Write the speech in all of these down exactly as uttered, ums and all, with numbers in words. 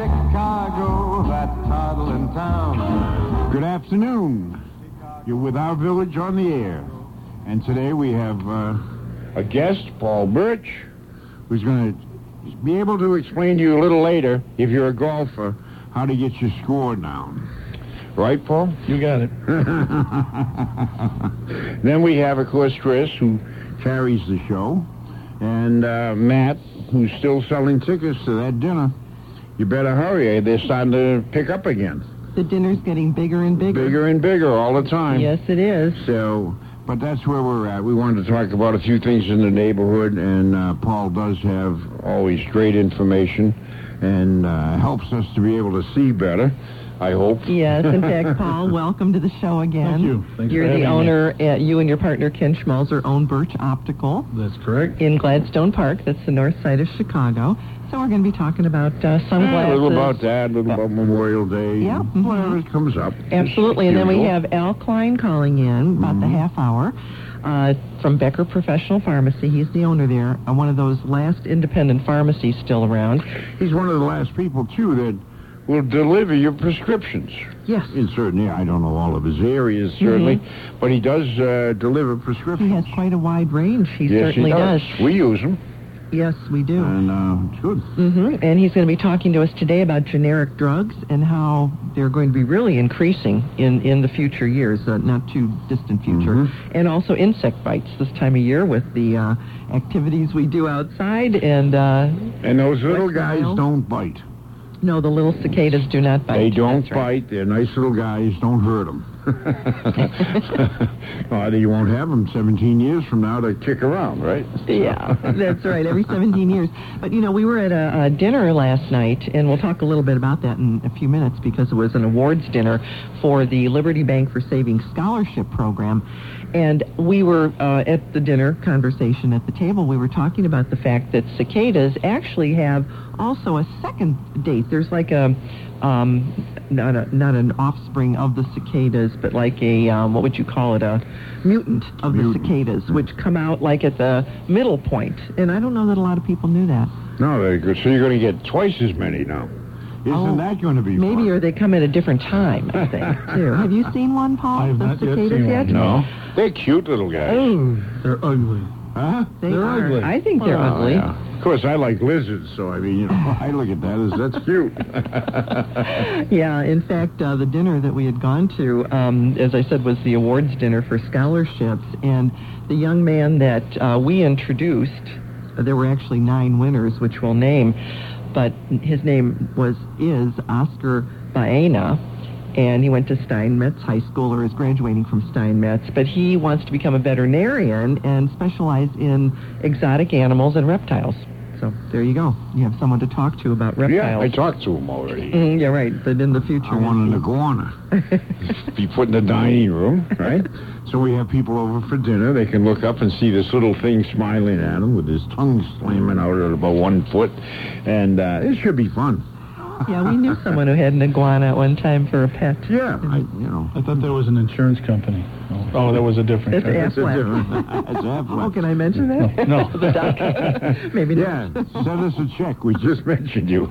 Chicago, that toddling town. Good afternoon. You're with Our Village on the air. And today we have uh, a guest, Paul Birch, who's going to be able to explain to you a little later, if you're a golfer, how to get your score down. Right, Paul? You got it. Then we have, of course, Chris, who carries the show, and uh, Matt, who's still selling tickets to that dinner. You better hurry. They're starting to pick up again. The dinner's getting bigger and bigger. Bigger and bigger all the time. Yes, it is. So, but that's where we're at. We wanted to talk about a few things in the neighborhood, and uh, Paul does have always great information and uh, helps us to be able to see better, I hope. Yes, in fact, Paul, welcome to the show again. Thank you. Thanks You're for the having owner, uh, you and your partner, Ken Schmelzer, own Birch Optical. That's correct. In Gladstone Park. That's the north side of Chicago. So we're going to be talking about uh, sunglasses. Yeah, a little about that, a little about Memorial Day. Yeah. Mm-hmm. Whatever comes up. Absolutely. And then we Usual. have Al Klein calling in about Mm-hmm. the half hour uh, from Becker Professional Pharmacy. He's the owner there, uh, one of those last independent pharmacies still around. He's one of the last people, too, that will deliver your prescriptions. Yes. In certain, I don't know all of his areas, certainly, Mm-hmm. but he does uh, deliver He prescriptions. has quite a wide range. He yes, certainly he does. does. We use them, Yes, we do. and uh, it's good. Mm-hmm. And he's going to be talking to us today about generic drugs and how they're going to be really increasing in, in the future years, uh, not too distant future. Mm-hmm. And also insect bites this time of year with the uh, activities we do outside. And, uh, And those little West guys Nile. don't bite. no, the little cicadas do not bite. They don't That's right. bite. They're nice little guys. Don't hurt them. Well, you won't have them seventeen years from now to kick around, right? Yeah, that's right, every seventeen years. But, you know, we were at a, a dinner last night, and we'll talk a little bit about that in a few minutes because it was an awards dinner for the Liberty Bank for Saving Scholarship Program. And we were uh, at the dinner conversation at the table, we were talking about the fact that cicadas actually have also a second date. There's like a... Um, not a, not an offspring of the cicadas, but like a, um, what would you call it, a mutant of Mutant. the cicadas, which come out like at the middle point. And I don't know that a lot of people knew that. No, very good. So you're going to get twice as many now. Isn't Oh, that going to be Maybe, fun? or they come at a different time, I think, too. Have you seen one, Paul? I have the not yet cicadas seen yet? one. No. They're cute little guys. Oh, They're ugly. Huh? they They're are. ugly. I think they're Oh, ugly. yeah. Of course, I like lizards, so I mean, you know, I look at that as that's cute. Yeah, in fact, uh, the dinner that we had gone to, um, as I said, was the awards dinner for scholarships. And the young man that uh, we introduced, uh, there were actually nine winners, which we'll name, but his name was is Oscar Baena, and he went to Steinmetz High School, or is graduating from Steinmetz, but he wants to become a veterinarian and specialize in exotic animals and reptiles. So there you go. You have someone to talk to about reptiles. Yeah, I talked to him already. Mm, yeah, right. But in the future, I want an iguana. Be put in the dining room, right? So we have people over for dinner. They can look up and see this little thing smiling at him with his tongue slamming out at about one foot. And uh, it should be fun. Yeah, we knew someone who had an iguana at one time for a pet. Yeah, I, you know. I thought that was an insurance company. Oh, oh that was a different It's company. It's a Aflac. different... It's Aflac. Oh, can I mention that? No. The doc. Maybe Yeah, not. send us a check. We just mentioned you.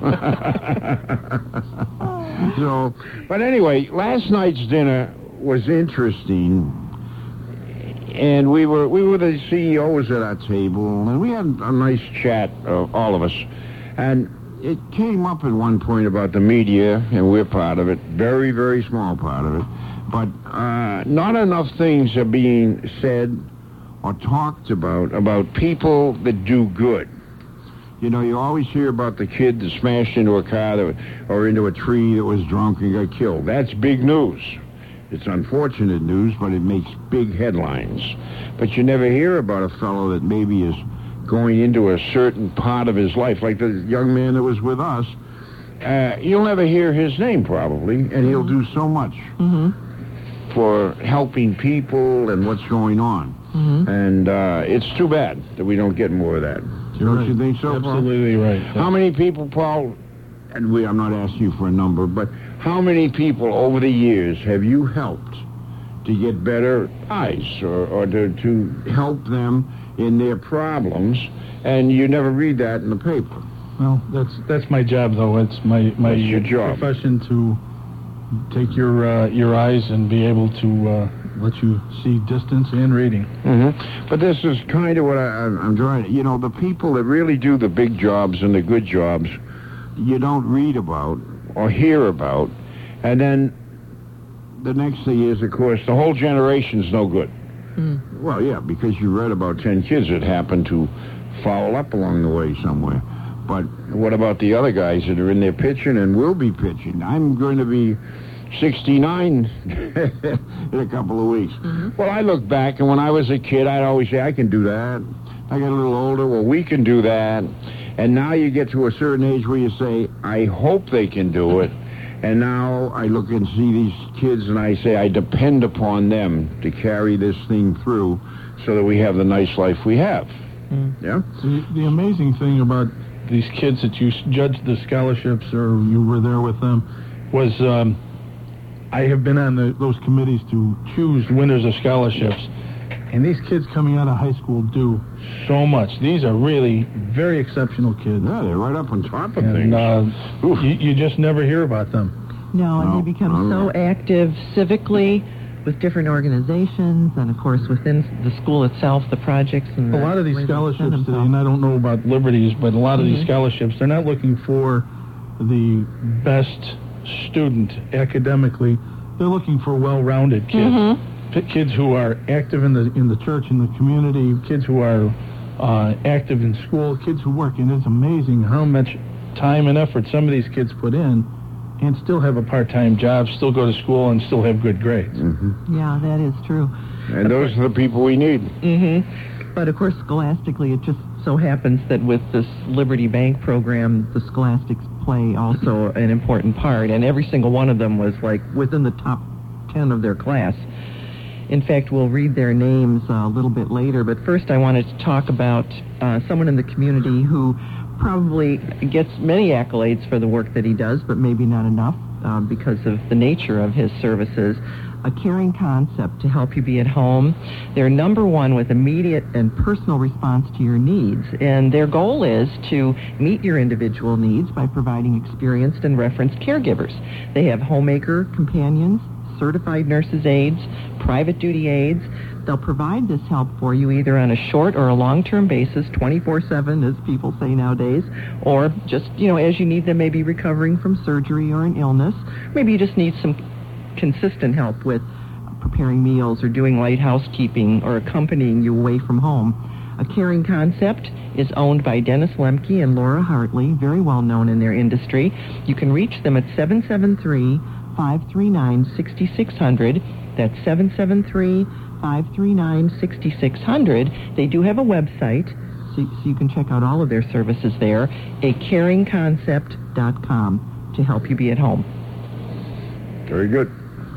So, but anyway, last night's dinner was interesting, and we were we were the C E Os at our table, and we had a nice chat, uh, all of us, and it came up at one point about the media, and we're part of it, very, very small part of it, but uh, not enough things are being said or talked about about people that do good. You know, you always hear about the kid that smashed into a car that, or into a tree that was drunk and got killed. That's big news. It's unfortunate news, but it makes big headlines. But you never hear about a fellow that maybe is going into a certain part of his life, like the young man that was with us. Uh, you'll never hear his name, probably, and he'll do so much Mm-hmm. for helping people and what's going on. Mm-hmm. And uh, it's too bad that we don't get more of that. You're Don't right. you think so, Paul? Absolutely right. How many people, Paul, and we, I'm not asking you for a number, but how many people over the years have you helped to get better eyes or, or to, to help them in their problems, and you never read that in the paper? Well, that's that's my job, though. It's my my That's your job. profession to take your uh, your eyes and be able to uh, let you see distance and reading. Mm-hmm. But this is kind of what I, I'm I'm trying to, you know, the people that really do the big jobs and the good jobs, you don't read about or hear about, and then the next thing is, of course, the whole generation's no good. Mm. Well, yeah, because you read about ten kids that happened to foul up along the way somewhere. But what about the other guys that are in there pitching and will be pitching? I'm going to be sixty-nine in a couple of weeks. Mm-hmm. Well, I look back, and when I was a kid, I'd always say, I can do that. I get a little older, well, we can do that. And now you get to a certain age where you say, I hope they can do it. And now I look and see these kids, and I say, I depend upon them to carry this thing through so that we have the nice life we have. Mm. Yeah? The, the amazing thing about these kids that you s- judged the scholarships, or you were there with them, was um, I have been on the, those committees to choose winners of scholarships, and these kids coming out of high school do so much. These are really very exceptional kids. Yeah, they're right up on top of And things. uh, Oof. you, you just never hear about them. No, and No, they become no, so no. active civically with different organizations, and of course within the school itself, the projects and A the lot of these way they spend scholarships today, themselves. and I don't know about Liberties, but a lot of these Mhm. scholarships, they're not looking for the best student academically. They're looking for well-rounded kids. Mhm. P- kids who are active in the in the church, in the community, kids who are uh, active in school, kids who work. And it's amazing how much time and effort some of these kids put in and still have a part-time job, still go to school, and still have good grades. Mm-hmm. Yeah, that is true. And those are the people we need. Mm-hmm. But of course, scholastically, it just so happens that with this Liberty Bank program, the scholastics play also an important part, and every single one of them was like within the top ten of their class. In fact, we'll read their names uh, a little bit later, but first I wanted to talk about uh, someone in the community who probably gets many accolades for the work that he does, but maybe not enough uh, because of the nature of his services. A caring concept to help you be at home. They're number one with immediate and personal response to your needs, and their goal is to meet your individual needs by providing experienced and referenced caregivers. They have homemaker companions, certified nurses' aides, private duty aides. They'll provide this help for you either on a short or a long-term basis, twenty-four seven, as people say nowadays, or just, you know, as you need them, maybe recovering from surgery or an illness. Maybe you just need some consistent help with preparing meals or doing light housekeeping or accompanying you away from home. A Caring Concept is owned by Dennis Lemke and Laura Hartley, very well known in their industry. You can reach them at seven seven three, five three nine, six six zero zero. That's seven seven three, five three nine, six six zero zero. They do have a website, so, so you can check out all of their services there, a caring concept dot com, to help you be at home. Very good.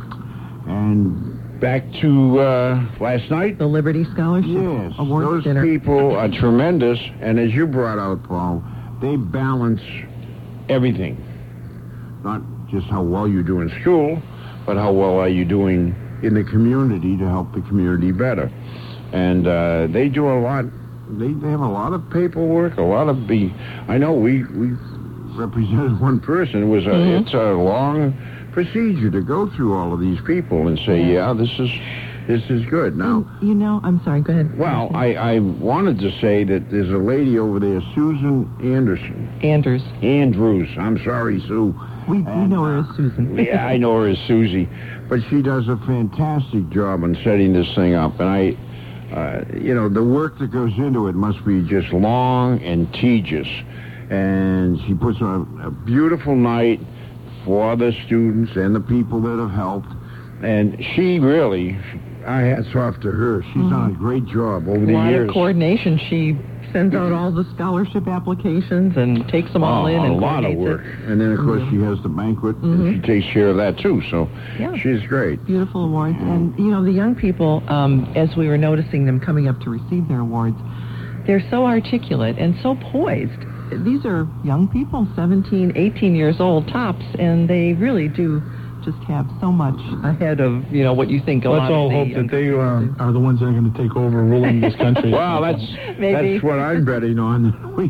And back to uh, last night. The Liberty Scholarship Yes, Awards those dinner. people are tremendous, and as you brought out, Paul, they balance everything. Not just how well you do in school, but how well are you doing in the community to help the community better. And uh, they do a lot. They, they have a lot of paperwork, a lot of the. I know we we represented one person. It was a Mhm. it's a long procedure to go through all of these people and say, yeah, this is this is good. Now, And, you know, I'm sorry, go ahead. well, I, I wanted to say that there's a lady over there, Susan Anderson. Anders. Andrews. I'm sorry, Sue. We, we And, know her uh, as Susan. Yeah, I know her as Susie. But she does a fantastic job on setting this thing up. And I, uh, you know, the work that goes into it must be just long and tedious. And she puts on a beautiful night for the students and the people that have helped. And she really, I hats off to her. She's done a great job over A the lot years. of coordination. She sends out all the scholarship applications and takes them all Oh, in and a lot of coordinates work. it. And then, of course, Mhm. she has the banquet, Mhm. and she takes care of that, too. So Yeah. she's great. Beautiful awards. And, you know, the young people, um, as we were noticing them coming up to receive their awards, they're so articulate and so poised. These are young people, seventeen, eighteen years old tops, and they really do just have so much ahead of, you know, what you think a Let's lot all of the hope young that they people uh, do. are the ones that are going to take over ruling this country. Well, that's Maybe. that's what I'm betting on. We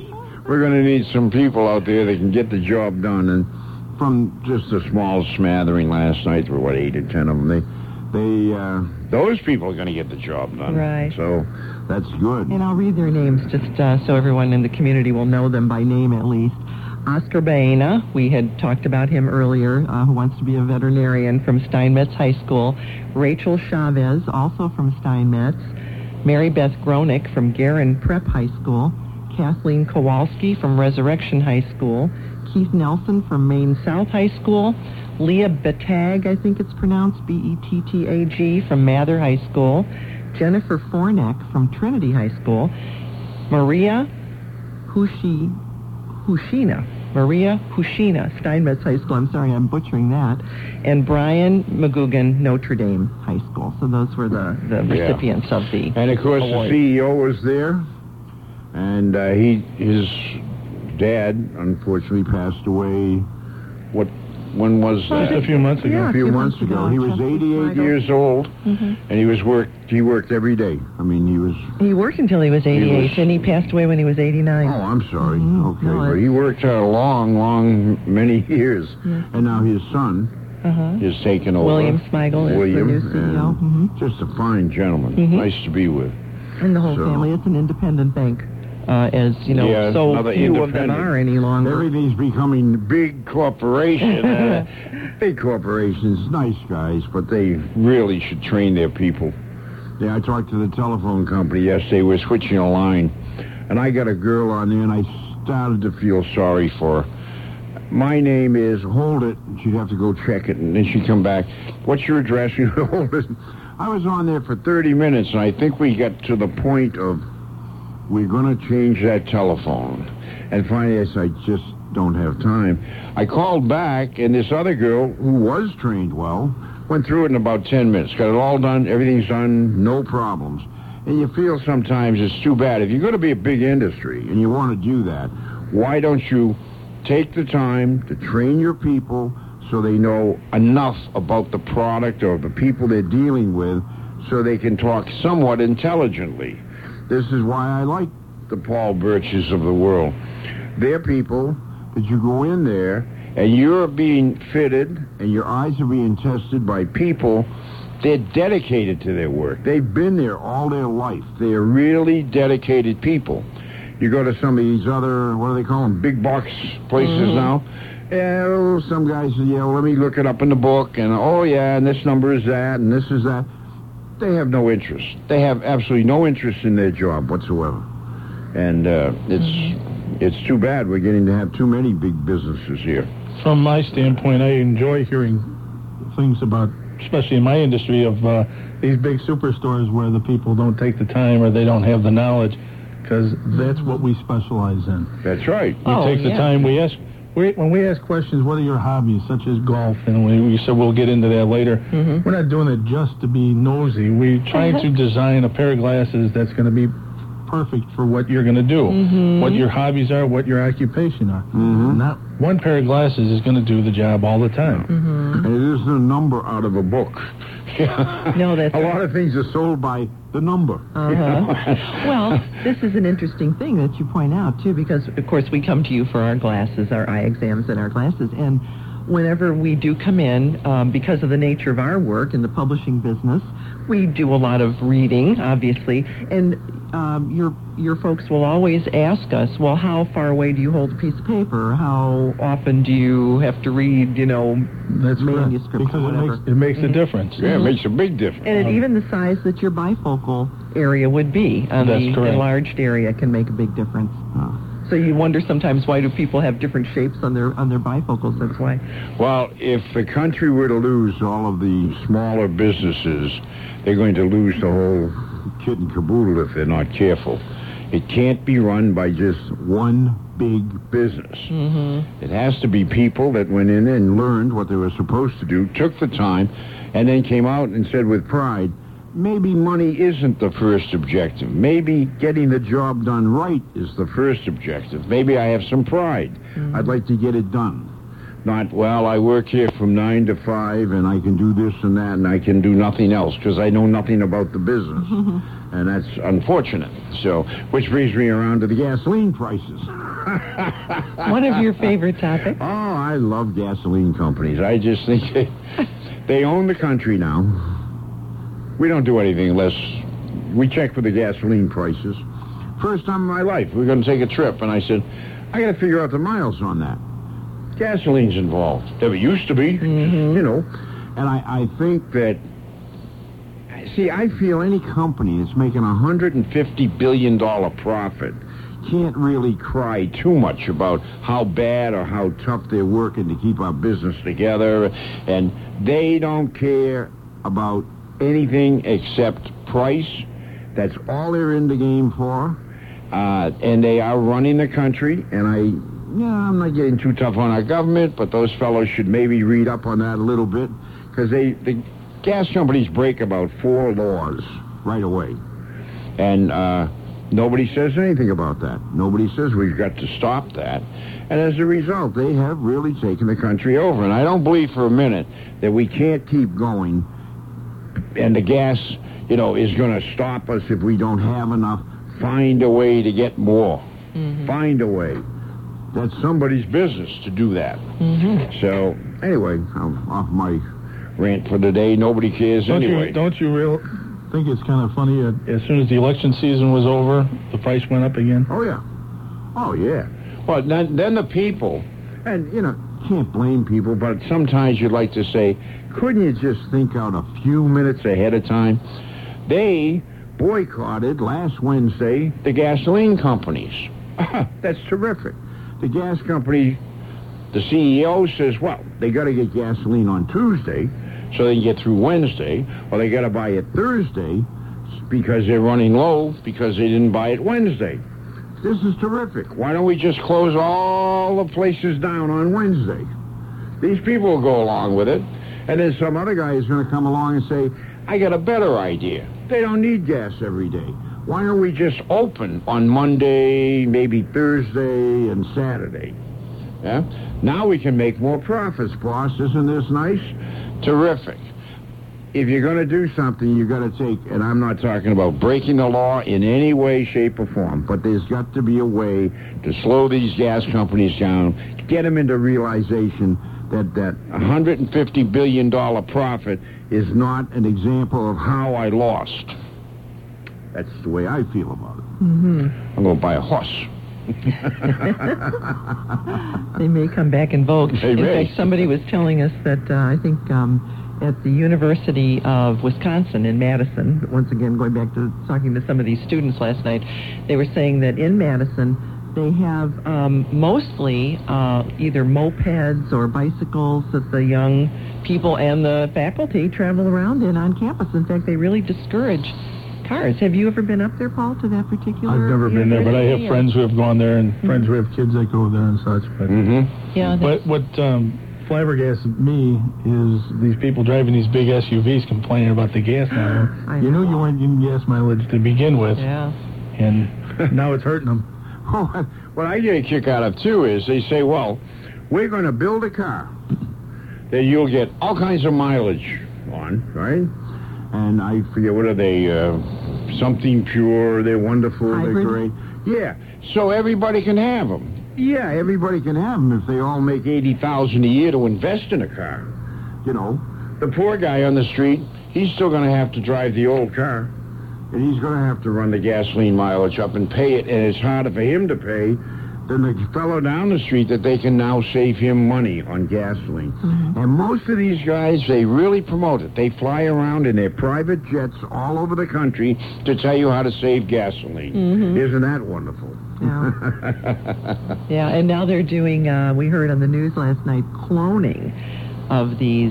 we're going to need some people out there that can get the job done. And from just a small smattering last night, there were, what, eight or ten of them, they, they, uh, those people are going to get the job done. Right. So that's good. And I'll read their names just uh, so everyone in the community will know them by name at least. Oscar Baena, we had talked about him earlier, uh, who wants to be a veterinarian from Steinmetz High School. Rachel Chavez, also from Steinmetz. Mary Beth Gronick from Guerin Prep High School. Kathleen Kowalski from Resurrection High School. Keith Nelson from Maine South High School. Leah Betag, I think it's pronounced, B E T T A G, from Mather High School. Jennifer Forneck from Trinity High School. Maria Hushi, Hushina. Maria Hushina, Steinmetz High School. I'm sorry, I'm butchering that. And Brian McGugan, Notre Dame High School. So those were the, the Yeah. recipients of the And of course, award. the C E O was there, and uh, he, his dad, unfortunately, passed away. What? When was that? Just a few months ago. Yeah, A few months ago. He was Chester eighty-eight Smigel. years old, Mhm. and he was worked. He worked every day. I mean, he was. He worked until he was eighty-eight, was- and he passed away when he was eighty-nine. Oh, I'm sorry. Mhm. Okay, No, but it's- he worked a long, long, many years, Yeah. and now his son Uh-huh. is taken over. William Smigel is William, the new C E O. and Mhm. just a fine gentleman. Mhm. Nice to be with. And the whole So- family. It's an independent bank, uh, as, you know, Yeah, so another few of them independent. are any longer. Everything's becoming big corporation. uh, big corporations, nice guys, but they really should train their people. Yeah, I talked to the telephone company yesterday. We're switching a line, and I got a girl on there, and I started to feel sorry for her. My name is, hold it. She'd have to go check it, and then she'd come back. What's your address? You hold it. I was on there for thirty minutes, and I think we got to the point of, we're going to change that telephone. And finally, I said, I just don't have time. I called back, and this other girl, who was trained well, went through it in about ten minutes. Got it all done. Everything's done. No problems. And you feel sometimes it's too bad. If you're going to be a big industry and you want to do that, why don't you take the time to train your people so they know enough about the product or the people they're dealing with so they can talk somewhat intelligently. This is why I like the Paul Birches of the world. They're people that you go in there and you're being fitted and your eyes are being tested by people. They're dedicated to their work. They've been there all their life. They're really dedicated people. You go to some of these other, what do they call them, big box places Mm-hmm. now. Yeah, oh, some guys say, yeah, well, let me look it up in the book, and oh, yeah, and this number is that, and this is that. They have no interest. They have absolutely no interest in their job whatsoever. And uh, it's Mm-hmm. it's too bad we're getting to have too many big businesses here. From my standpoint, I enjoy hearing things about, especially in my industry, of uh, these big superstores where the people don't take the time or they don't have the knowledge, because that's what we specialize in. That's right. We Oh, take the yeah. time. We ask we, when we ask questions. What are your hobbies, such as golf? And we, we said we'll get into that later. Mhm. We're not doing it just to be nosy. We're trying to design a pair of glasses that's going to be perfect for what you're going to do, Mhm. what your hobbies are, what your occupation are. Mhm. Not one pair of glasses is going to do the job all the time. Mhm. And it isn't a number out of a book. No, that's a right. lot of things are sold by the number. Uh-huh. Well, this is an interesting thing that you point out, too, because, of course, we come to you for our glasses, our eye exams and our glasses, and whenever we do come in, um, because of the nature of our work in the publishing business, we do a lot of reading, obviously, and um, your your folks will always ask us, well, how far away do you hold a piece of paper? How often do you have to read, you know, That's correct. manuscripts Because or it whatever? makes it makes a difference. Yeah, it makes a big difference. And it, even the size that your bifocal area would be on That's the correct. enlarged area can make a big difference. So you wonder sometimes, why do people have different shapes on their on their bifocals? That's why. Well, if the country were to lose all of the smaller businesses, they're going to lose the whole kit and caboodle if they're not careful. It can't be run by just one big business. Mm-hmm. It has to be people that went in and learned what they were supposed to do, took the time, and then came out and said with pride, maybe money isn't the first objective. Maybe getting the job done right is the first objective. Maybe I have some pride. Mm-hmm. I'd like to get it done. Not, well, I work here from nine to five, and I can do this and that, and I can do nothing else because I know nothing about the business. And that's unfortunate. So, which brings me around to the gasoline prices. One of your favorite topics? Oh, I love gasoline companies. I just think they, they own the country now. We don't do anything unless we check for the gasoline prices. First time in my life, we we're going to take a trip, and I said, I got to figure out the miles on that. Gasoline's involved. Never used to be, mm-hmm. you know. And I, I think that, see, I feel any company that's making a one hundred fifty billion dollars profit can't really cry too much about how bad or how tough they're working to keep our business together. And they don't care about anything except price. That's all they're in the game for. Uh, and they are running the country. And I, yeah, I'm not getting too tough on our government, but those fellows should maybe read up on that a little bit. Because they, the gas companies break about four laws right away. And uh, nobody says anything about that. Nobody says we've got to stop that. And as a result, they have really taken the country over. And I don't believe for a minute that we can't keep going and the gas, you know, is going to stop us if we don't have enough. Find a way to get more. Mm-hmm. Find a way. That's somebody's business to do that. Mm-hmm. So, anyway, I'm off my rant for the day. Nobody cares don't anyway. You, don't you real think it's kind of funny? Uh, as soon as the election season was over, the price went up again? Oh, yeah. Oh, yeah. Well, then, then the people, and, you know, can't blame people, but sometimes you'd like to say, couldn't you just think out a few minutes ahead of time? They boycotted last Wednesday the gasoline companies. That's terrific. The gas company, the C E O says, well, they got to get gasoline on Tuesday so they can get through Wednesday, or they got to buy it Thursday because they're running low because they didn't buy it Wednesday. This is terrific. Why don't we just close all the places down on Wednesday? These people will go along with it, and then some other guy is going to come along and say, I got a better idea. They don't need gas every day. Why don't we just open on Monday, maybe Thursday, and Saturday? Yeah? Now we can make more profits, boss. Isn't this nice? Terrific. If you're going to do something, you've got to take, and I'm not talking about breaking the law in any way, shape, or form, but there's got to be a way to slow these gas companies down, get them into realization that that one hundred fifty billion dollars profit is not an example of how I lost. That's the way I feel about it. Mm-hmm. I'm going to buy a horse. They may come back in vogue. They in may. fact, somebody was telling us that uh, I think um, at the University of Wisconsin in Madison, once again going back to talking to some of these students last night, they were saying that in Madison they have um, mostly uh, either mopeds or bicycles that the young people and the faculty travel around in on campus. In fact, they really discourage cars. Have you ever been up there, Paul, to that particular? I've never been there, but I have university? friends who have gone there and mm-hmm. friends who have kids that go there and such. But, Mm-hmm. Yeah. but what um, flabbergasted me is these people driving these big S U Vs complaining about the gas now. I You know. knew you weren't getting gas mileage to begin with, Yeah. and now it's hurting them. Oh, what I get a kick out of, too, is they say, well, we're going to build a car that you'll get all kinds of mileage on, right? And I forget, what are they, uh, something pure, they're wonderful, Hybrid? they're great. Yeah, so everybody can have them. Yeah, everybody can have them if they all make eighty thousand dollars a year to invest in a car. You know, the poor guy on the street, he's still going to have to drive the old car. And he's going to have to run the gasoline mileage up and pay it, and it's harder for him to pay than the fellow down the street that they can now save him money on gasoline. Mm-hmm. And most of these guys, they really promote it. They fly around in their private jets all over the country to tell you how to save gasoline. Mm-hmm. Isn't that wonderful? Yeah. Yeah, and now they're doing, uh, we heard on the news last night, cloning of these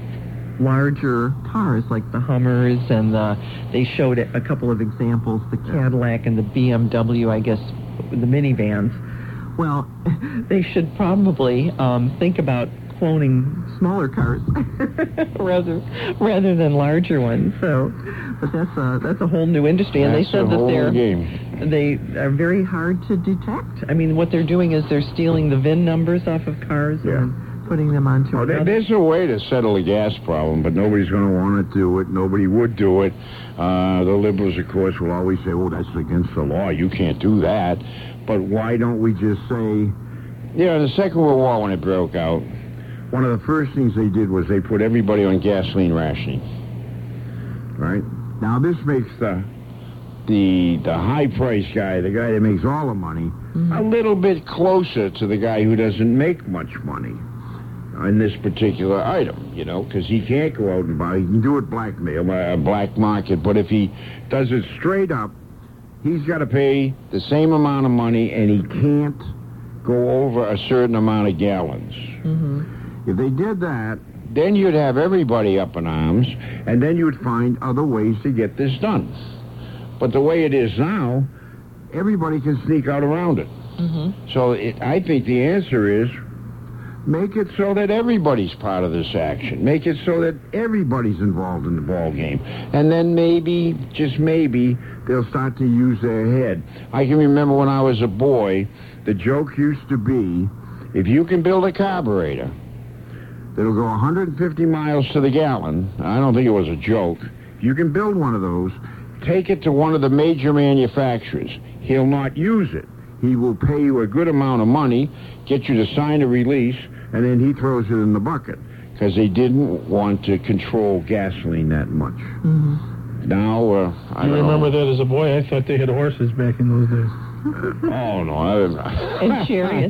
larger cars like the Hummers, and the, they showed a couple of examples, the Cadillac and the B M W, I guess, the minivans. Well, they should probably um, think about cloning smaller cars rather rather than larger ones. So, but that's a that's a whole new industry, and That's they said a that whole they're game. they are very hard to detect. I mean, what they're doing is they're stealing the V I N numbers off of cars Yeah. and putting them onto Oh, there, another. there's a way to settle the gas problem, but nobody's going to want to do it. Nobody would do it. Uh, the liberals, of course, will always say, oh, that's against the law. You can't do that. But why don't we just say, you know, the Second World War, when it broke out, one of the first things they did was they put everybody on gasoline rationing. Right? Now, this makes the the the high-price guy, the guy that makes all the money, mm-hmm. a little bit closer to the guy who doesn't make much money in this particular item, you know, because he can't go out and buy. He can do it blackmail, uh, black market, but if he does it straight up, he's got to pay the same amount of money, and he can't go over a certain amount of gallons. Mm-hmm. If they did that, then you'd have everybody up in arms, and then you'd find other ways to get this done. But the way it is now, everybody can sneak out around it. Mm-hmm. So it, I think the answer is make it so that everybody's part of this action. Make it so that everybody's involved in the ball game. And then maybe, just maybe, they'll start to use their head. I can remember when I was a boy, the joke used to be, if you can build a carburetor that'll go one hundred fifty miles to the gallon, I don't think it was a joke, if you can build one of those, take it to one of the major manufacturers. He'll not use it. He will pay you a good amount of money, get you to sign a release, and then he throws it in the bucket because they didn't want to control gasoline that much. Mm-hmm. Now, uh, I You don't remember know. that as a boy? I thought they had horses back in those days. Oh, no. I, And chariots.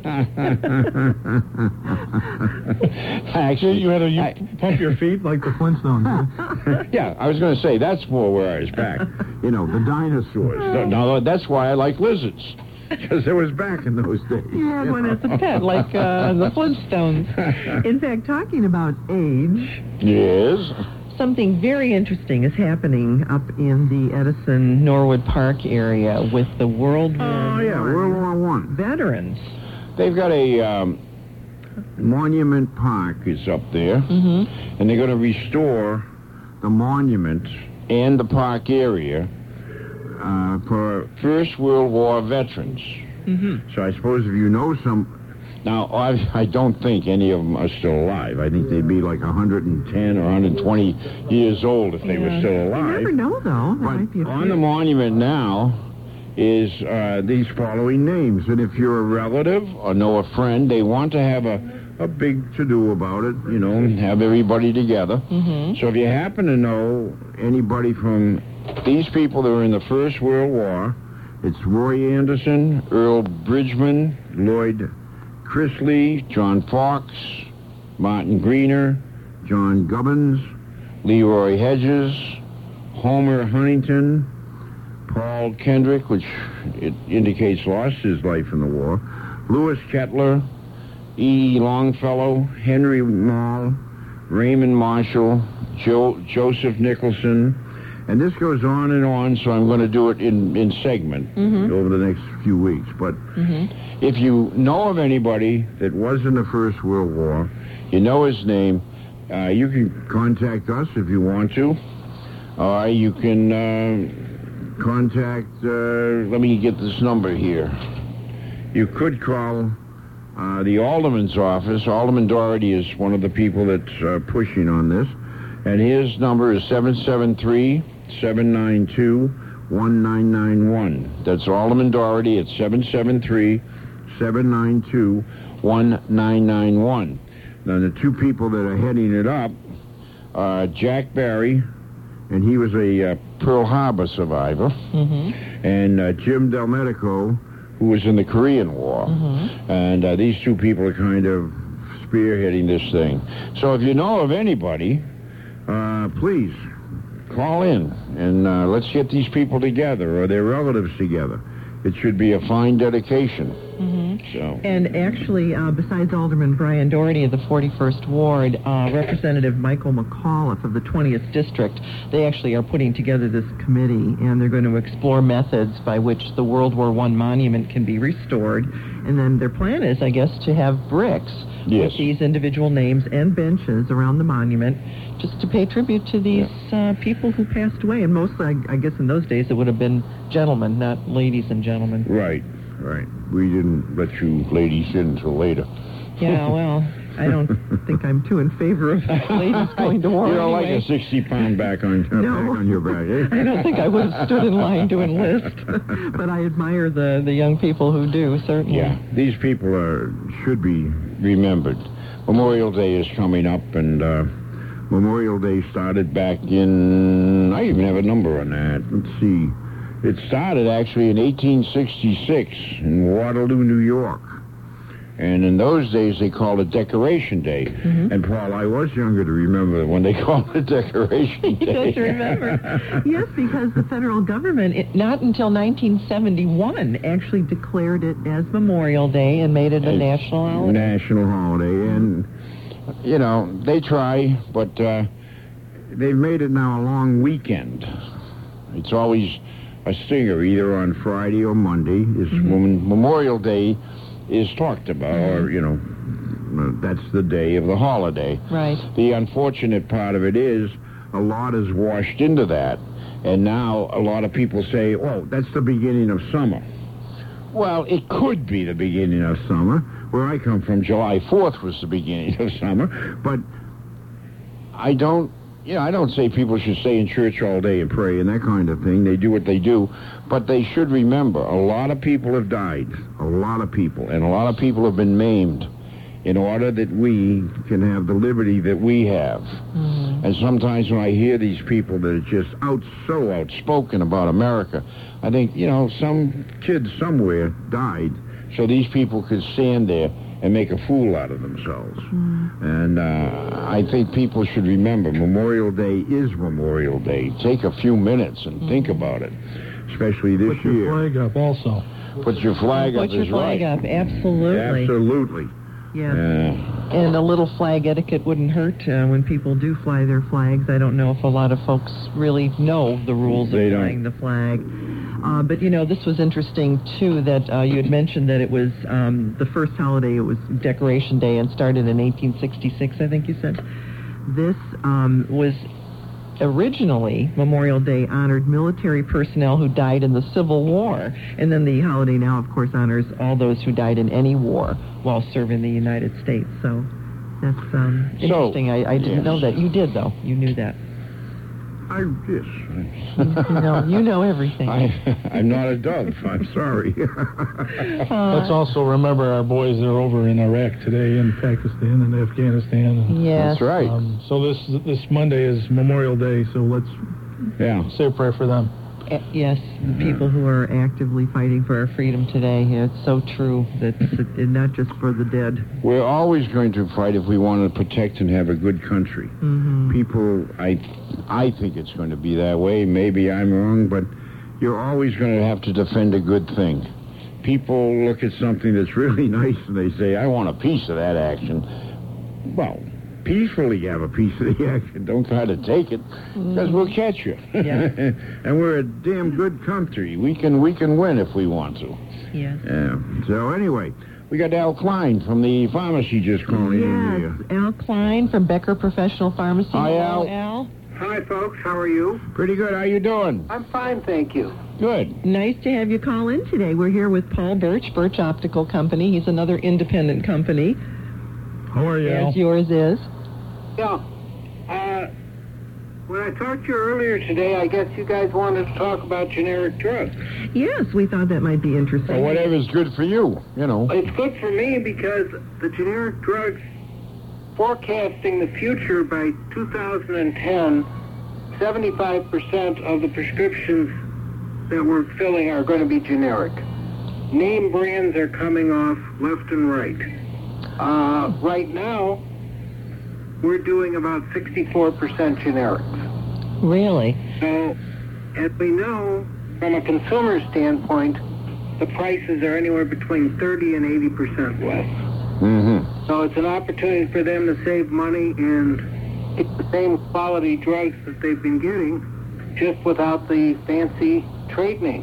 Actually, you had to you I, pump your feet like the Flintstones. yeah, I was going to say, that's more where I was back. You know, the dinosaurs. No, no, that's why I like lizards. Because it was back in those days. You had one as a pet, like uh, the Flintstones. In fact, talking about age, Yes. something very interesting is happening up in the Edison Norwood Park area with the World War Oh, yeah, One World War One. veterans. They've got a um, monument park is up there, Mm-hmm. and they're going to restore the monument and the park area uh, for First World War veterans. Mm-hmm. So I suppose if you know some... Now, I, I don't think any of them are still alive. I think they'd be like one hundred ten or one hundred twenty years old if they were Yeah. still You alive. never know, though. There might be But a on few. the monument now is uh, these following names. And if you're a relative or know a friend, they want to have a, a big to-do about it, you know, and have everybody together. Mm-hmm. So if you happen to know anybody from these people that were in the First World War, it's Roy Anderson, Earl Bridgman, Lloyd Chrisley, John Fox, Martin Greener, John Gubbins, Leroy Hedges, Homer Huntington, Paul Kendrick, which it indicates lost his life in the war, Louis Kettler, E. Longfellow, Henry Mall, Raymond Marshall, Joe, Joseph Nicholson, and this goes on and on, so I'm going to do it in, in segment Mm-hmm. over the next few weeks. But Mm-hmm. if you know of anybody that was in the First World War, you know his name, uh, you can contact us if you want to. Or you can uh, contact, uh, let me get this number here. You could call uh, the Alderman's office. Alderman Doherty is one of the people that's uh, pushing on this. And his number is seven seven three, seven nine two, one nine nine one. That's Alderman Doherty at seven seven three, seven nine two, one nine nine one. Now, the two people that are heading it up are Jack Barry, and he was a uh, Pearl Harbor survivor, Mm-hmm. and uh, Jim Delmedico, who was in the Korean War. Mm-hmm. And uh, these two people are kind of spearheading this thing. So if you know of anybody, uh, please call in, and uh, let's get these people together, or their relatives together. It should be a fine dedication. Mm-hmm. So. And actually, uh, besides Alderman Brian Doherty of the forty-first Ward, uh, Representative Michael McAuliffe of the twentieth District, they actually are putting together this committee, and they're going to explore methods by which the World War One monument can be restored. And then their plan is, I guess, to have bricks Yes. with these individual names and benches around the monument, just to pay tribute to these uh, people who passed away. And mostly, I, I guess in those days, it would have been gentlemen, not ladies and gentlemen. Right, right. We didn't let you ladies in until later. Yeah, well, I don't think I'm too in favor of ladies going to war. You don't anyway. like a sixty-pound back on uh, No. back on your back, eh? I don't think I would have stood in line to enlist, but I admire the, the young people who do, certainly. Yeah, these people are should be remembered. Memorial Day is coming up, and uh, Memorial Day started back in, I even have a number on that. Let's see. It started actually in eighteen sixty-six in Waterloo, New York. And in those days, they called it Decoration Day. Mm-hmm. And, Paul, I was younger to remember when they called it Decoration He Day. does remember. Yes, because the federal government, it, not until nineteen seventy-one, actually declared it as Memorial Day and made it a It's national holiday. National holiday. And, you know, they try, but uh, they've made it now a long weekend. It's always a stinger, either on Friday or Monday. Is Mm-hmm. when Memorial Day is talked about, or, you know, uh, that's the day of the holiday. Right. The unfortunate part of it is a lot is washed into that, and now a lot of people say, oh, that's the beginning of summer. Well, it could be the beginning of summer. Where I come from, July fourth was the beginning of summer, but I don't, you know, I don't say people should stay in church all day and pray and that kind of thing. They do what they do, but they should remember a lot of people have died, a lot of people, and a lot of people have been maimed in order that we can have the liberty that we have. Mm-hmm. And sometimes when I hear these people that are just out so outspoken about America, I think, you know, some kid somewhere died so these people could stand there and make a fool out of themselves. Mm. And uh, I think people should remember Memorial Day is Memorial Day. Take a few minutes and Mm. think about it, especially this Put your year. flag up also. Put your flag Put up your is flag right. up, absolutely. Absolutely. Yeah. Uh, And a little flag etiquette wouldn't hurt uh, when people do fly their flags. I don't know if a lot of folks really know the rules They of don't. flying the flag. Uh, but, you know, this was interesting, too, that uh, you had mentioned that it was um, the first holiday, it was Decoration Day, and started in eighteen sixty-six, I think you said. This um, was originally, Memorial Day honored military personnel who died in the Civil War. And then the holiday now, of course, honors all those who died in any war while serving the United States. So that's um, So, interesting. I, I didn't yes. know that. You did, though. You knew that. I yes. You know, you know everything. I, I'm not a dove. I'm sorry. Uh, Let's also remember our boys that are over in Iraq today, and Pakistan, and Afghanistan. And, yes. That's right. um, so this this Monday is Memorial Day, so let's Yeah. say a prayer for them. Uh, yes, the people who are actively fighting for our freedom today. Yeah, it's so true. That's it, not just for the dead. We're always going to fight if we want to protect and have a good country. Mm-hmm. People, I, I think it's going to be that way. Maybe I'm wrong, but you're always going to have to defend a good thing. People look at something that's really nice and they say, I want a piece of that action. Well, peacefully have a piece of the action. Don't try to take it, because we'll catch you. Yeah. And we're a damn good country. We can we can win if we want to. Yes. Yeah. So anyway, we got Al Klein from the pharmacy just calling in here. Yes, Al Klein from Becker Professional Pharmacy. Hi, Hello, Al. Al. Hi, folks. How are you? Pretty good. How you doing? I'm fine, thank you. Good. Nice to have you call in today. We're here with Paul Birch, Birch Optical Company. He's another independent company, How are you, Al? as yours is. Yeah. Uh, when I talked to you earlier today, I guess you guys wanted to talk about generic drugs. Yes, we thought that might be interesting. Well, whatever's good for you, you know. It's good for me because the generic drugs forecasting the future by two thousand ten, seventy-five percent of the prescriptions that we're filling are going to be generic. Name brands are coming off left and right. Uh, right now, we're doing about sixty-four percent generics. Really? So, as we know, from a consumer standpoint, the prices are anywhere between thirty and eighty percent less. Mm-hmm. So it's an opportunity for them to save money and get the same quality drugs that they've been getting, just without the fancy trade name.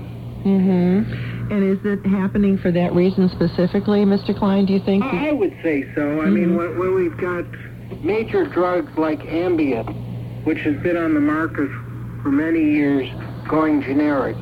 Mm-hmm. And is it happening for that reason specifically, Mister Klein, do you think? I would say so. I mean, when, when we've got major drugs like Ambien, which has been on the market for many years, going generic,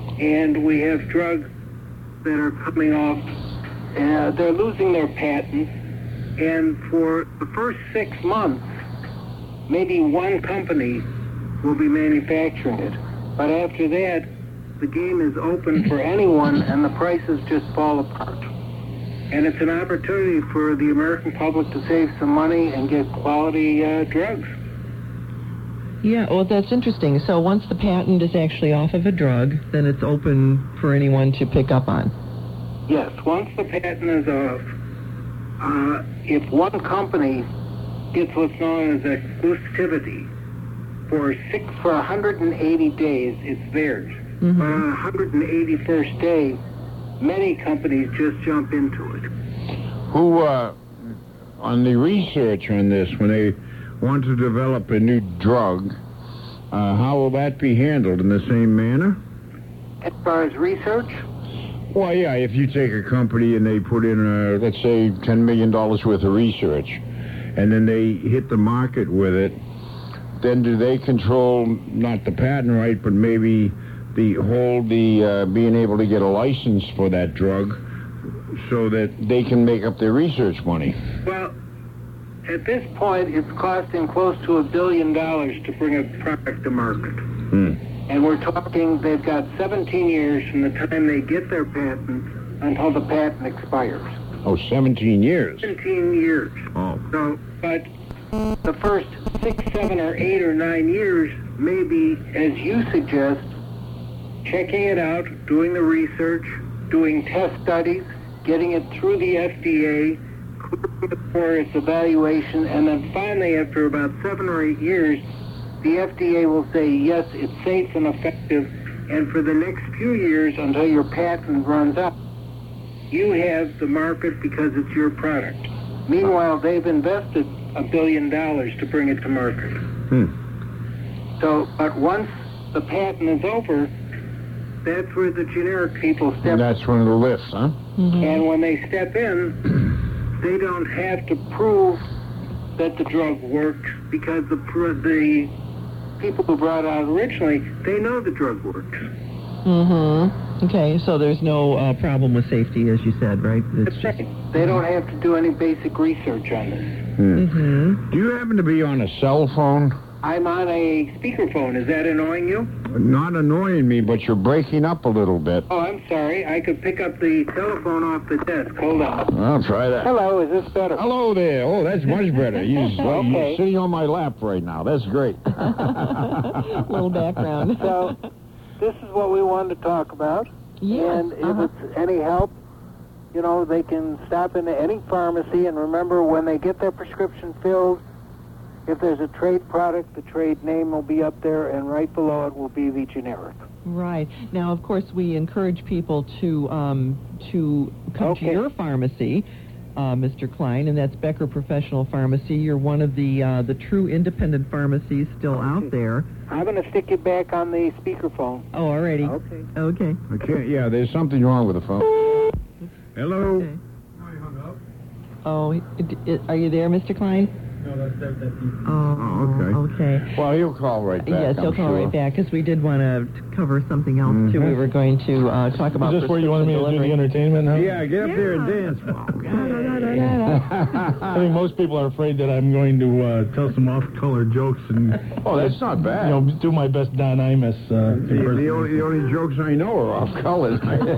and we have drugs that are coming off, uh, they're losing their patents, And for the first six months, maybe one company will be manufacturing it. But after that, the game is open for anyone, and the prices just fall apart. And it's an opportunity for the American public to save some money and get quality uh, drugs. Yeah, well, that's interesting. So once the patent is actually off of a drug, then it's open for anyone to pick up on. Yes, once the patent is off, uh, if one company gets what's known as exclusivity for six for one hundred eighty days, it's theirs. Mm-hmm. But on the one hundred eighty-first day, many companies just jump into it. Who, uh, on the research on this, when they want to develop a new drug, uh, how will that be handled? In the same manner? As far as research? Well, yeah, if you take a company and they put in, uh, let's say, ten million dollars worth of research, and then they hit the market with it, then do they control not the patent right, but maybe the whole, the uh, being able to get a license for that drug so that they can make up their research money? Well, at this point, it's costing close to a billion dollars to bring a product to market. Hmm. And we're talking, they've got seventeen years from the time they get their patent until the patent expires. Oh, seventeen years. seventeen years. Oh. So, but the first six, seven, or eight, or nine years may be, as you suggest, checking it out, doing the research, doing test studies, getting it through the F D A, clearing it for its evaluation, and then finally, after about seven or eight years, the F D A will say, yes, it's safe and effective, and for the next few years, until your patent runs out, you have the market because it's your product. Meanwhile, they've invested a billion dollars to bring it to market. Hmm. So, but once the patent is over, that's where the generic people step in. That's one of the lifts, huh? Mm-hmm. And when they step in, they don't have to prove that the drug works because the the people who brought it out originally, they know the drug works. Mm-hmm. Okay, so there's no uh, problem with safety, as you said, right? It's That's right. They don't have to do any basic research on this. Hmm. Mm-hmm. Do you happen to be on a cell phone? I'm on a speakerphone. Is that annoying you? Not annoying me, but you're breaking up a little bit. Oh, I'm sorry. I could pick up the telephone off the desk. Hold on. I'll try that. Hello, is this better? Hello there. Oh, that's much better. You're, Okay. you're sitting on my lap right now. That's great. Little background. So, this is what we wanted to talk about. Yes, And if uh-huh. it's any help, you know, they can stop into any pharmacy, and remember, when they get their prescription filled, if there's a trade product, the trade name will be up there, and right below it will be the generic. Right. Now, of course, we encourage people to um, to come Okay. to your pharmacy, uh, Mister Klein, and that's Becker Professional Pharmacy. You're one of the uh, the true independent pharmacies still out there. I'm going to stick you back on the speakerphone. Oh, already. Okay. Okay. I can't, yeah, there's something wrong with the phone. Hello? Okay. Oh, it, it, are you there, Mister Klein? No, that's that. That's Oh, Oh, okay. okay. Well, he'll call right back. Yes, I'm he'll call sure. right back, because we did want to cover something else, Mhm. too. We were going to uh, talk about Is this where you wanted me to do the prescription entertainment now? Yeah, get up there and Yeah. dance. I think most people are afraid that I'm going to uh, tell some off-color jokes and Oh, that's not bad. you know do my best Don Imus uh, The, the, impersonation. only, the only jokes I know are off color.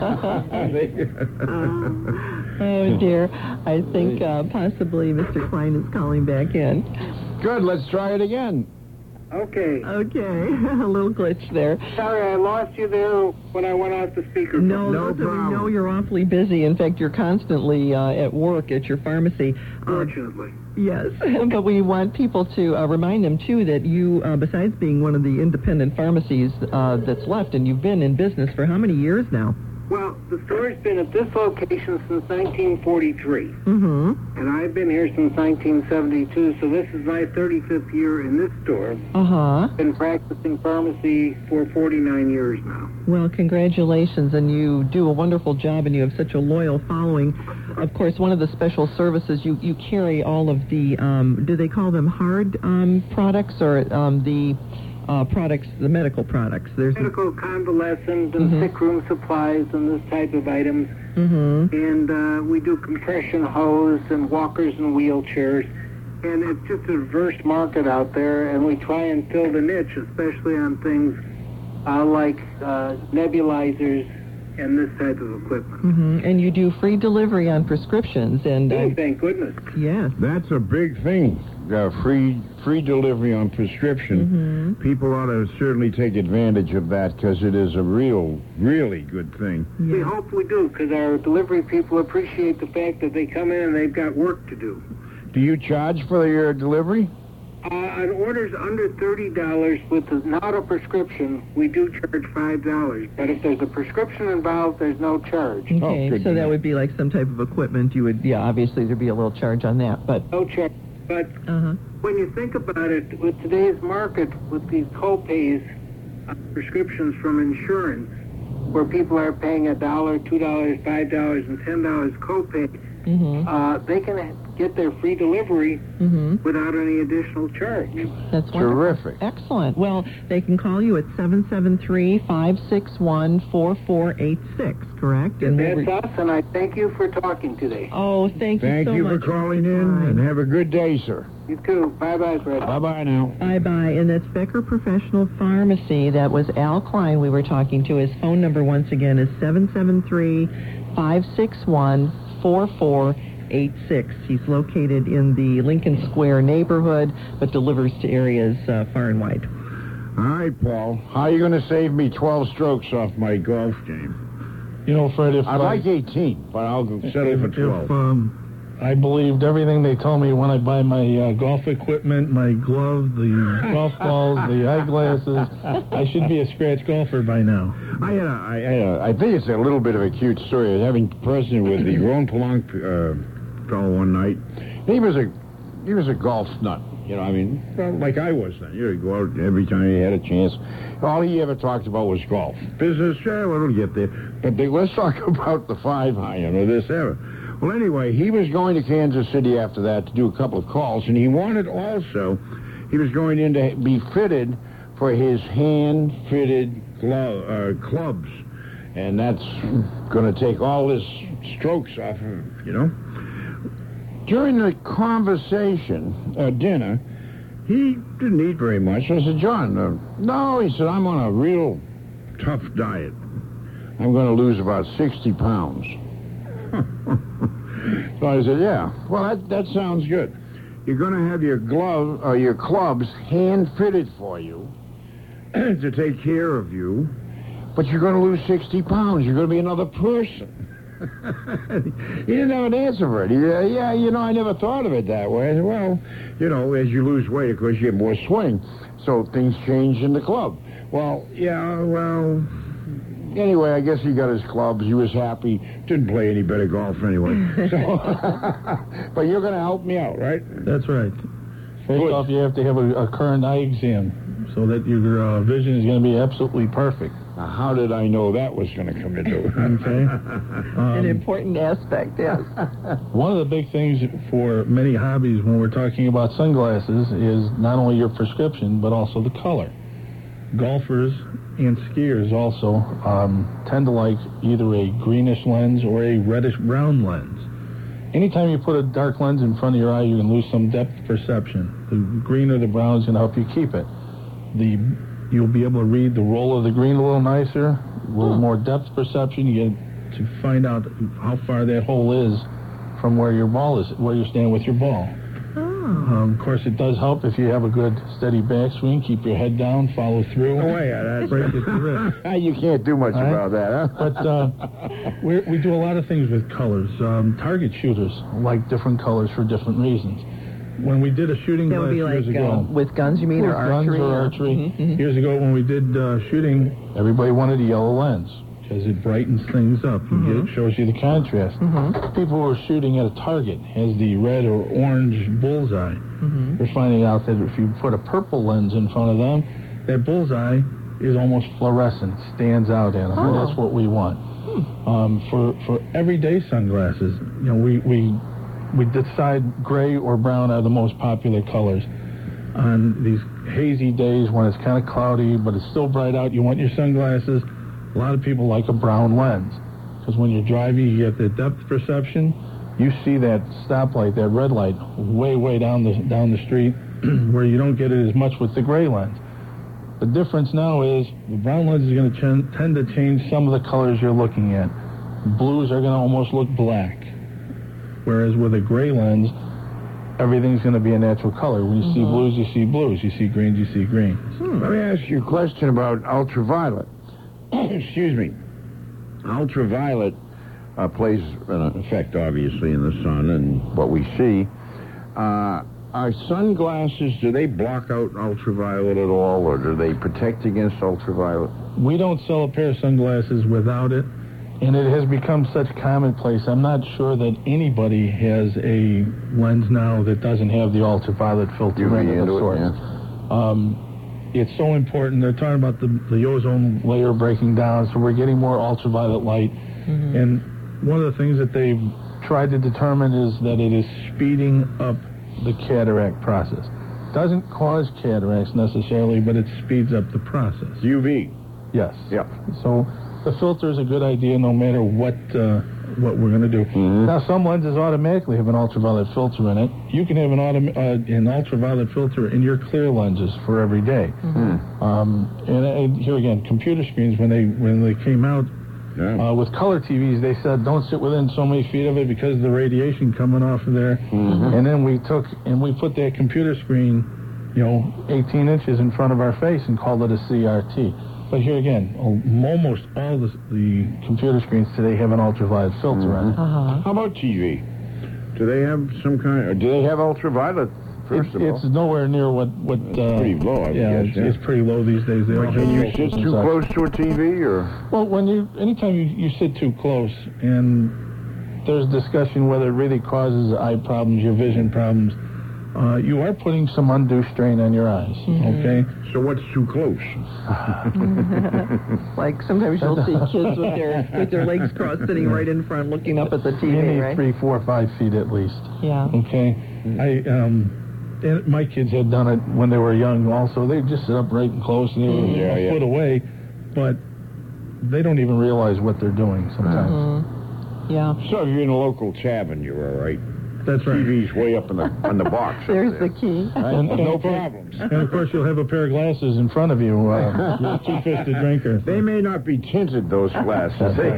Oh, dear. I think uh, possibly Mister Klein is calling back in. Good, let's try it again. Okay. Okay. A little glitch there. Sorry, I lost you there when I went off the speakerphone. No, No listen, we problem. know you're awfully busy. In fact, you're constantly uh, at work at your pharmacy. Uh, Fortunately. yes, but we want people to uh, remind them, too, that you, uh, besides being one of the independent pharmacies uh, that's left, and you've been in business for how many years now? Well, the store's been at this location since nineteen forty-three, Mm-hmm. and I've been here since nineteen seventy-two, so this is my thirty-fifth year in this store. Uh-huh. Been practicing pharmacy for forty-nine years now. Well, congratulations, and you do a wonderful job, and you have such a loyal following. Of course, one of the special services, you, you carry all of the, um, do they call them hard um, products, or um, the uh, products, the medical products. There's medical convalescent and Mhm. sick room supplies and this type of items. hmm And uh, we do compression hose and walkers and wheelchairs. And it's just a diverse market out there, and we try and fill the niche, especially on things uh, like uh, nebulizers and this type of equipment. hmm And you do free delivery on prescriptions, and uh, Oh, thank goodness. yes. That's a big thing. Uh, free free delivery on prescription. hmm People ought to certainly take advantage of that because it is a real, really good thing. We Yeah. hope we do, because our delivery people appreciate the fact that they come in and they've got work to do. Do you charge for your delivery? Uh, on orders under thirty dollars with a, not a prescription, we do charge five dollars. But if there's a prescription involved, there's no charge. Okay, Oh, good so to that know. would be like some type of equipment. You would, yeah, obviously there'd be a little charge on that, but No charge. But uh-huh. when you think about it, with today's market, with these co-pays on prescriptions from insurance, where people are paying a dollar, two dollars, five dollars, and ten dollars copay, hmm uh, they can get their free delivery hmm without any additional charge. That's wonderful. Terrific. Excellent. Well, they can call you at seven seven three, five six one, four four eight six, correct? And we'll That's re- us, and I thank you for talking today. Oh, thank you Thank so you much. for calling in, and have a good day, sir. You too. Bye-bye, Fred. Bye-bye now. Bye-bye. And that's Becker Professional Pharmacy. That was Al Klein we were talking to. His phone number, once again, is seven seven three, five six one, four four eight six. He's located in the Lincoln Square neighborhood, but delivers to areas uh, far and wide. All right, Paul. How are you going to save me twelve strokes off my golf game? You know, Fred, if I'd uh, like eighteen, but I'll go settle for if, twelve. if um, I believed everything they told me when I buy my uh, golf equipment, my glove, the golf balls, the eyeglasses, I should be a scratch golfer by now. I had a, I had a, I think it's a little bit of a cute story. I was having present with the Ron Pelonk uh, fellow one night. He was a, he was a golf nut. You know, I mean, well, like I was then. You know, he'd go out every time he had a chance. All he ever talked about was golf. Business, yeah, well, it'll get there. But they, let's talk about the five iron or this ever. Well, anyway, he was going to Kansas City after that to do a couple of calls, and he wanted also, he was going in to be fitted for his hand-fitted glove, uh, clubs, and that's going to take all his strokes off of him, you know. During the conversation, uh, dinner, he didn't eat very much. I said, John, uh, no, he said, I'm on a real tough diet. I'm going to lose about sixty pounds. So I said, yeah, well, that, that sounds good. You're going to have your glove, or your clubs hand-fitted for you to take care of you, but you're going to lose sixty pounds. You're going to be another person. He didn't have an answer for it. He said, yeah, you know, I never thought of it that way. I said, well, you know, as you lose weight, of course, you get more swing. So things change in the club. Well, yeah, well... Anyway, I guess he got his clubs. He was happy. Didn't play any better golf anyway. So, but you're going to help me out, right? That's right. First Good. off, you have to have a, a current eye exam so that your uh, vision is going to be absolutely perfect. Now, how did I know that was going to come into it? Okay? An Um, important aspect, yes. one of the big things for many hobbies when we're talking about sunglasses is not only your prescription, but also the color. Golfers and skiers also um, tend to like either a greenish lens or a reddish-brown lens. Anytime you put a dark lens in front of your eye, you can lose some depth perception. The green or the brown is going to help you keep it. The You'll be able to read the roll of the green a little nicer, a little Huh. more depth perception. You get to find out how far that hole is from where your ball is, where you're standing with your ball. Oh. Um, of course, it does help if you have a good steady backswing. Keep your head down, follow through. Oh, yeah, that's break it to wrist. You can't do much All right. about that, huh? But uh, we we do a lot of things with colors. Um, target shooters like different colors for different reasons. When we did a shooting That would class be years like ago, uh, with guns, you mean, with or archery? guns or archery, Mhm, mhm. years ago when we did uh, shooting, everybody wanted a yellow lens because it brightens things up. You get, it shows you the contrast. Mhm. People who are shooting at a target has the red or orange bullseye. Mhm. We're finding out that if you put a purple lens in front of them, that bullseye is almost fluorescent, stands out at them. And Oh. that's what we want. Um, for for everyday sunglasses, you know, we we we decide gray or brown are the most popular colors. on these hazy days when it's kind of cloudy, but it's still bright out, you want your sunglasses. A lot of people like a brown lens, because when you're driving, you get the depth perception. You see that stoplight, that red light, way, way down the down the street, where you don't get it as much with the gray lens. The difference now is the brown lens is going to ch- tend to change some of the colors you're looking at. Blues are going to almost look black, whereas with a gray lens, everything's going to be a natural color. When you mm-hmm. see blues, you see blues. You see greens, you see greens. Hmm. Let me ask you a question about ultraviolet. Excuse me. Ultraviolet uh, plays an effect, obviously, in the sun and what we see. Uh, are sunglasses, do they block out ultraviolet at all, or do they protect against ultraviolet? We don't sell a pair of sunglasses without it, and it has become such commonplace. I'm not sure that anybody has a lens now that doesn't have the ultraviolet filter in it of sorts. Yeah. Um, it's so important. They're talking about the, the ozone layer breaking down, so we're getting more ultraviolet light. Mm-hmm. And one of the things that they've tried to determine is that it is speeding up the cataract process. Doesn't cause cataracts necessarily, but it speeds up the process. U V. Yes. Yep. So the filter is a good idea no matter what uh, what we're going to do. Mm-hmm. Now, some lenses automatically have an ultraviolet filter in it. You can have an autom- uh, an ultraviolet filter in your clear lenses for every day. Mm-hmm. Um, and, and here again, computer screens, when they when they came out, yeah. uh, with color T Vs, they said don't sit within so many feet of it because of the radiation coming off of there. Mm-hmm. And then we took and we put that computer screen, you know, eighteen inches in front of our face and called it a C R T. But here again, almost all the, the computer screens today have an ultraviolet filter mm-hmm. on it. Uh-huh. How about T V? Do they have some kind of, do they have ultraviolet, first it, of all? It's nowhere near what... what uh, pretty low, I yeah, guess. It's, yeah, it's pretty low these days. They well, can you sit too close to a T V, or...? Well, when you, anytime you, you sit too close, and there's discussion whether it really causes eye problems, your vision problems, Uh, you are putting some undue strain on your eyes, mm-hmm. okay? So what's too close? Like sometimes you'll see kids with their with their legs crossed sitting right in front looking up at the T V, you need right? three, four, five feet at least. Yeah. Okay? Mm-hmm. I, um, and my kids had done it when they were young also. They'd just sit up right and close and they were mm-hmm. yeah, a yeah. foot away, but they don't even realize what they're doing sometimes. Mm-hmm. Yeah. So if you're in a local tavern, you're all right. That's right. T V's way up in the on the box. There's there. the key. Right? And, and no problems. And of course, you'll have a pair of glasses in front of you. Uh, you're a two-fisted drinker. They may not be tinted, those glasses.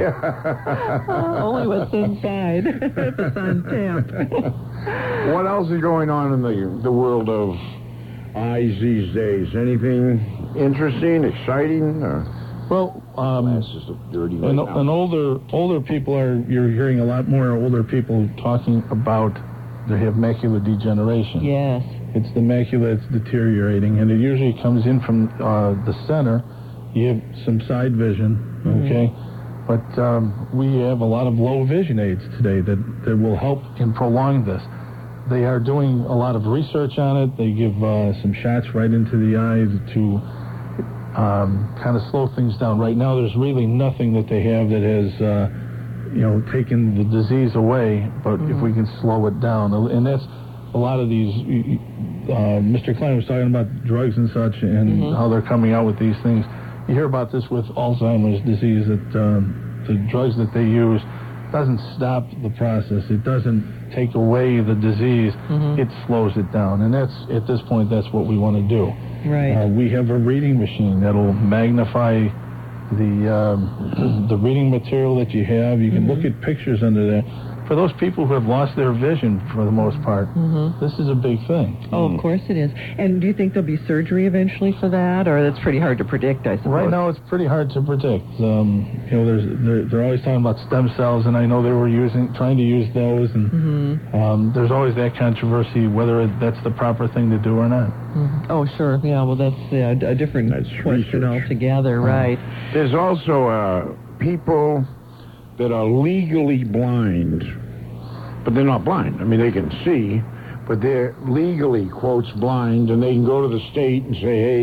uh, only what's inside. If it's on tap. What else is going on in the the world of eyes these days? Anything interesting, exciting? Or? Well, um, glasses look dirty right and, now. and older older people are, you're hearing a lot more older people talking about they have macular degeneration. Yes. It's the macula that's deteriorating, and it usually comes in from uh, the center. You have some side vision, okay? Mm-hmm. But um, we have a lot of low vision aids today that, that will help and prolong this. They are doing a lot of research on it. They give uh, some shots right into the eyes to Um, kind of slow things down. Right now, there's really nothing that they have that has, uh, you know, taken the disease away. But mm-hmm. if we can slow it down, and that's a lot of these. Uh, Mister Klein was talking about drugs and such, and mm-hmm. how they're coming out with these things. You hear about this with Alzheimer's disease, that um, the drugs that they use doesn't stop the process. It doesn't take away the disease. Mm-hmm. It slows it down, and that's at this point, that's what we want to do. Right. Uh, we have a reading machine that'll magnify the um, the reading material that you have. You can mm-hmm. look at pictures under there. For those people who have lost their vision, for the most part, mm-hmm. this is a big thing. Oh, mm. of course it is. And do you think there'll be surgery eventually for that, or that's pretty hard to predict, I suppose? Right now, it's pretty hard to predict. Um, you know, there's they're, they're always talking about stem cells, and I know they were using trying to use those, and mm-hmm. um, there's always that controversy whether it, that's the proper thing to do or not. Mm-hmm. Oh, sure. Yeah. Well, that's yeah, a different that's question research. altogether, uh, right? There's also uh, people that are legally blind, but they're not blind. I mean, they can see, but they're legally, quotes, blind, and they can go to the state and say, hey,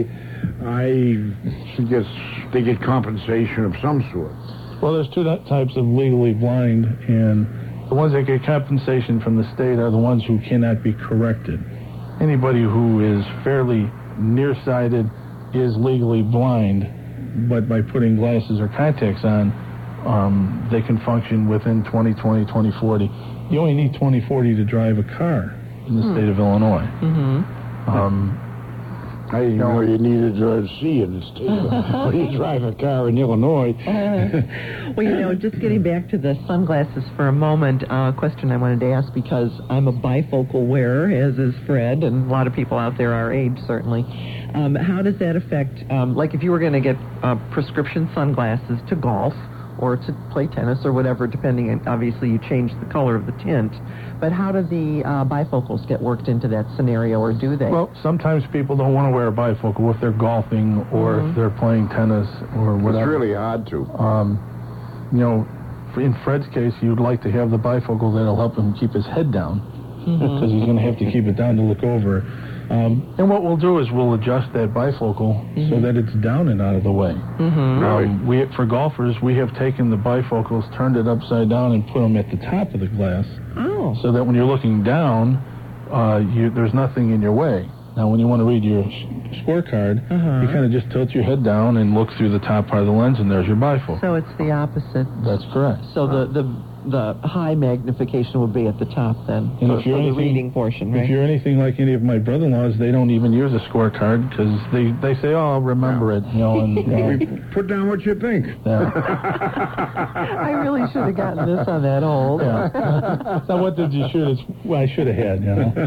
I guess they get compensation of some sort. Well, there's two types of legally blind, and the ones that get compensation from the state are the ones who cannot be corrected. anybody who is fairly nearsighted is legally blind, but by putting glasses or contacts on, um, they can function within twenty twenty, twenty forty. You only need twenty forty to drive a car in the hmm. state of Illinois. Mm-hmm. Um, I didn't know you needed to see in the state when you drive a car in Illinois. uh, well, you know, just getting back to the sunglasses for a moment, a uh, question I wanted to ask, because I'm a bifocal wearer, as is Fred, and a lot of people out there our age, certainly. Um, how does that affect, um, like if you were going to get uh, prescription sunglasses to golf or to play tennis or whatever, depending on, obviously you change the color of the tint, but how do the uh, bifocals get worked into that scenario, or do they? Well, sometimes people don't want to wear a bifocal if they're golfing or mm-hmm. if they're playing tennis or whatever. It's really hard to. Um, you know, in Fred's case, you'd like to have the bifocal that'll help him keep his head down, because mm-hmm. he's going to have to keep it down to look over. Um, and what we'll do is we'll adjust that bifocal mm-hmm. so that it's down and out of the way. Mm-hmm. Um, we, for golfers, we have taken the bifocals, turned it upside down, and put them at the top of the glass. Oh. So that when you're looking down, uh, you, there's nothing in your way. Now, when you want to read your sh- scorecard, uh-huh. you kind of just tilt your head down and look through the top part of the lens, and there's your bifocal. So it's the opposite. That's correct. So the, the the high magnification would be at the top then, and for, if you're for the anything, reading portion, right? If you're anything like any of my brother-in-laws, they don't even use a scorecard because they, they say, oh, I'll remember yeah. it. You know, and, uh, put down what you think. Yeah. I really should have gotten this on that old. Yeah. So what did you shoot? It's, well, I should have had, you know.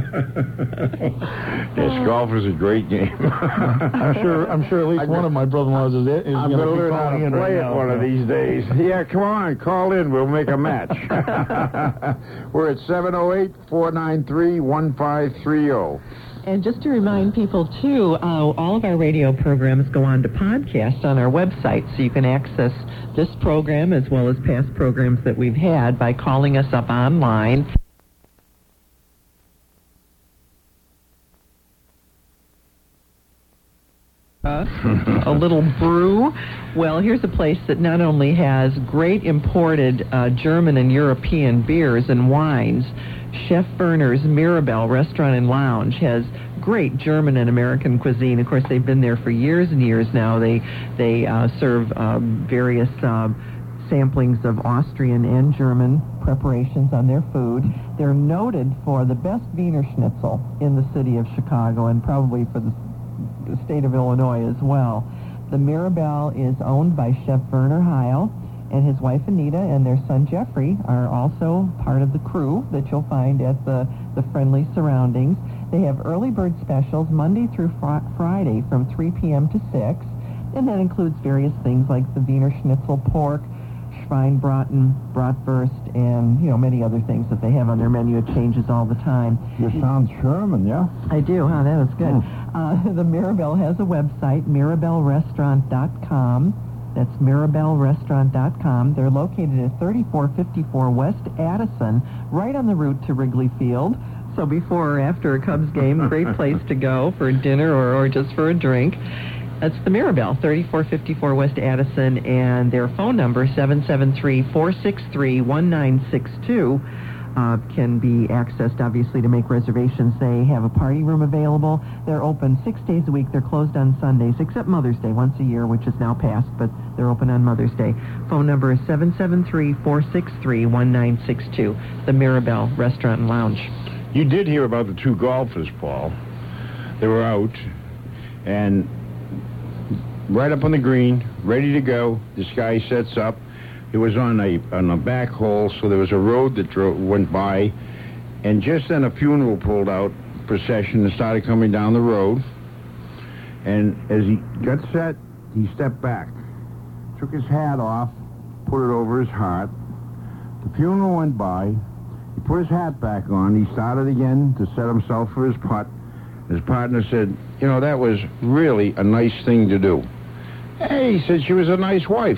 Yes, golf is a great game. I'm sure I'm sure at least one of my brother-in-laws is, is I'm going to learn how to play right it now, one so. of these days. Yeah, come on, call in. We'll make a match. We're at seven oh eight, four nine three, one five three oh. And just to remind people, too, uh, all of our radio programs go on to podcast on our website, so you can access this program as well as past programs that we've had by calling us up online. A little brew. Well, here's a place that not only has great imported uh, German and European beers and wines. Chef Werner's Mirabelle Restaurant and Lounge has great German and American cuisine. Of course, they've been there for years and years now. They they uh, serve um, various uh, samplings of Austrian and German preparations on their food. They're noted for the best Wiener Schnitzel in the city of Chicago, and probably for the the state of Illinois as well. The Mirabelle is owned by Chef Werner Heil, and his wife Anita and their son Jeffrey are also part of the crew that you'll find at the, the friendly surroundings. They have early bird specials Monday through fr- Friday from three p.m. to six, and that includes various things like the Wiener Schnitzel pork, Schweinbraten, Bratwurst, and, you know, many other things that they have on their menu. It changes all the time. You sound German, yeah? I do, huh? That was good. Mm. Uh, the Mirabelle has a website, mirabelle restaurant dot com. That's mirabelle restaurant dot com. They're located at thirty-four fifty-four West Addison, right on the route to Wrigley Field. So before or after a Cubs game, great place to go for dinner or, or just for a drink. That's the Mirabelle, thirty-four fifty-four West Addison, and their phone number, seven seven three, four six three, one nine six two, uh, can be accessed, obviously, to make reservations. They have a party room available. They're open six days a week. They're closed on Sundays, except Mother's Day, once a year, which is now passed, but they're open on Mother's Day. Phone number is seven seven three, four six three, one nine six two, the Mirabelle Restaurant and Lounge. You did hear about the two golfers, Paul. They were out, and right up on the green, ready to go. This guy sets up. It was on a on a back hole, so there was a road that drove, went by, and just then a funeral pulled out procession and started coming down the road. And as he got set, he stepped back, took his hat off, put it over his heart. The funeral went by. He put his hat back on. He started again to set himself for his putt. His partner said, you know, that was really a nice thing to do. Hey, he said, she was a nice wife.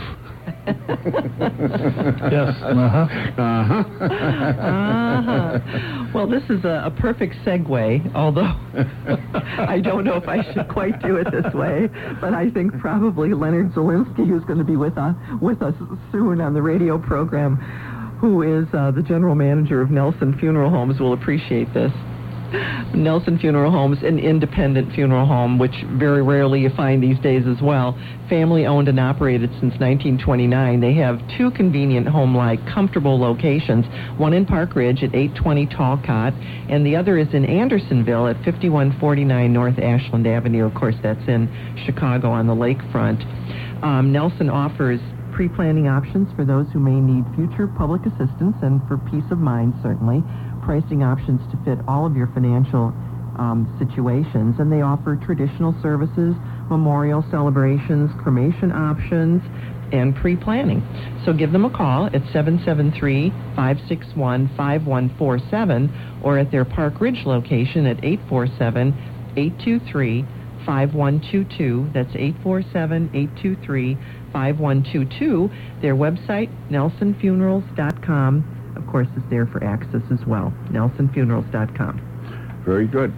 Yes. Uh-huh. Uh-huh. Uh-huh. Well, this is a, a perfect segue, although I don't know if I should quite do it this way, but I think probably Leonard Zielinski, who's going to be with, uh, with us soon on the radio program, who is uh, the general manager of Nelson Funeral Homes, will appreciate this. Nelson Funeral Home's an independent funeral home, which very rarely you find these days as well. Family owned and operated since nineteen twenty-nine. They have two convenient home-like, comfortable locations, one in Park Ridge at eight twenty Talcott, and the other is in Andersonville at fifty-one forty-nine North Ashland Avenue. Of course, that's in Chicago on the lakefront. Um, Nelson offers pre-planning options for those who may need future public assistance, and for peace of mind, certainly. Pricing options to fit all of your financial um, situations, and they offer traditional services, memorial celebrations, cremation options, and pre-planning. So give them a call at seven seven three, five six one, five one four seven or at their Park Ridge location at eight four seven, eight two three, five one two two. That's eight four seven, eight two three, five one two two. Their website, nelson funerals dot com. Of course, is there for access as well, nelson funerals dot com. Very good.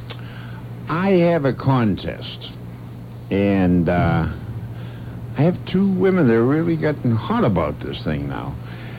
I have a contest, and uh, I have two women that are really getting hot about this thing now.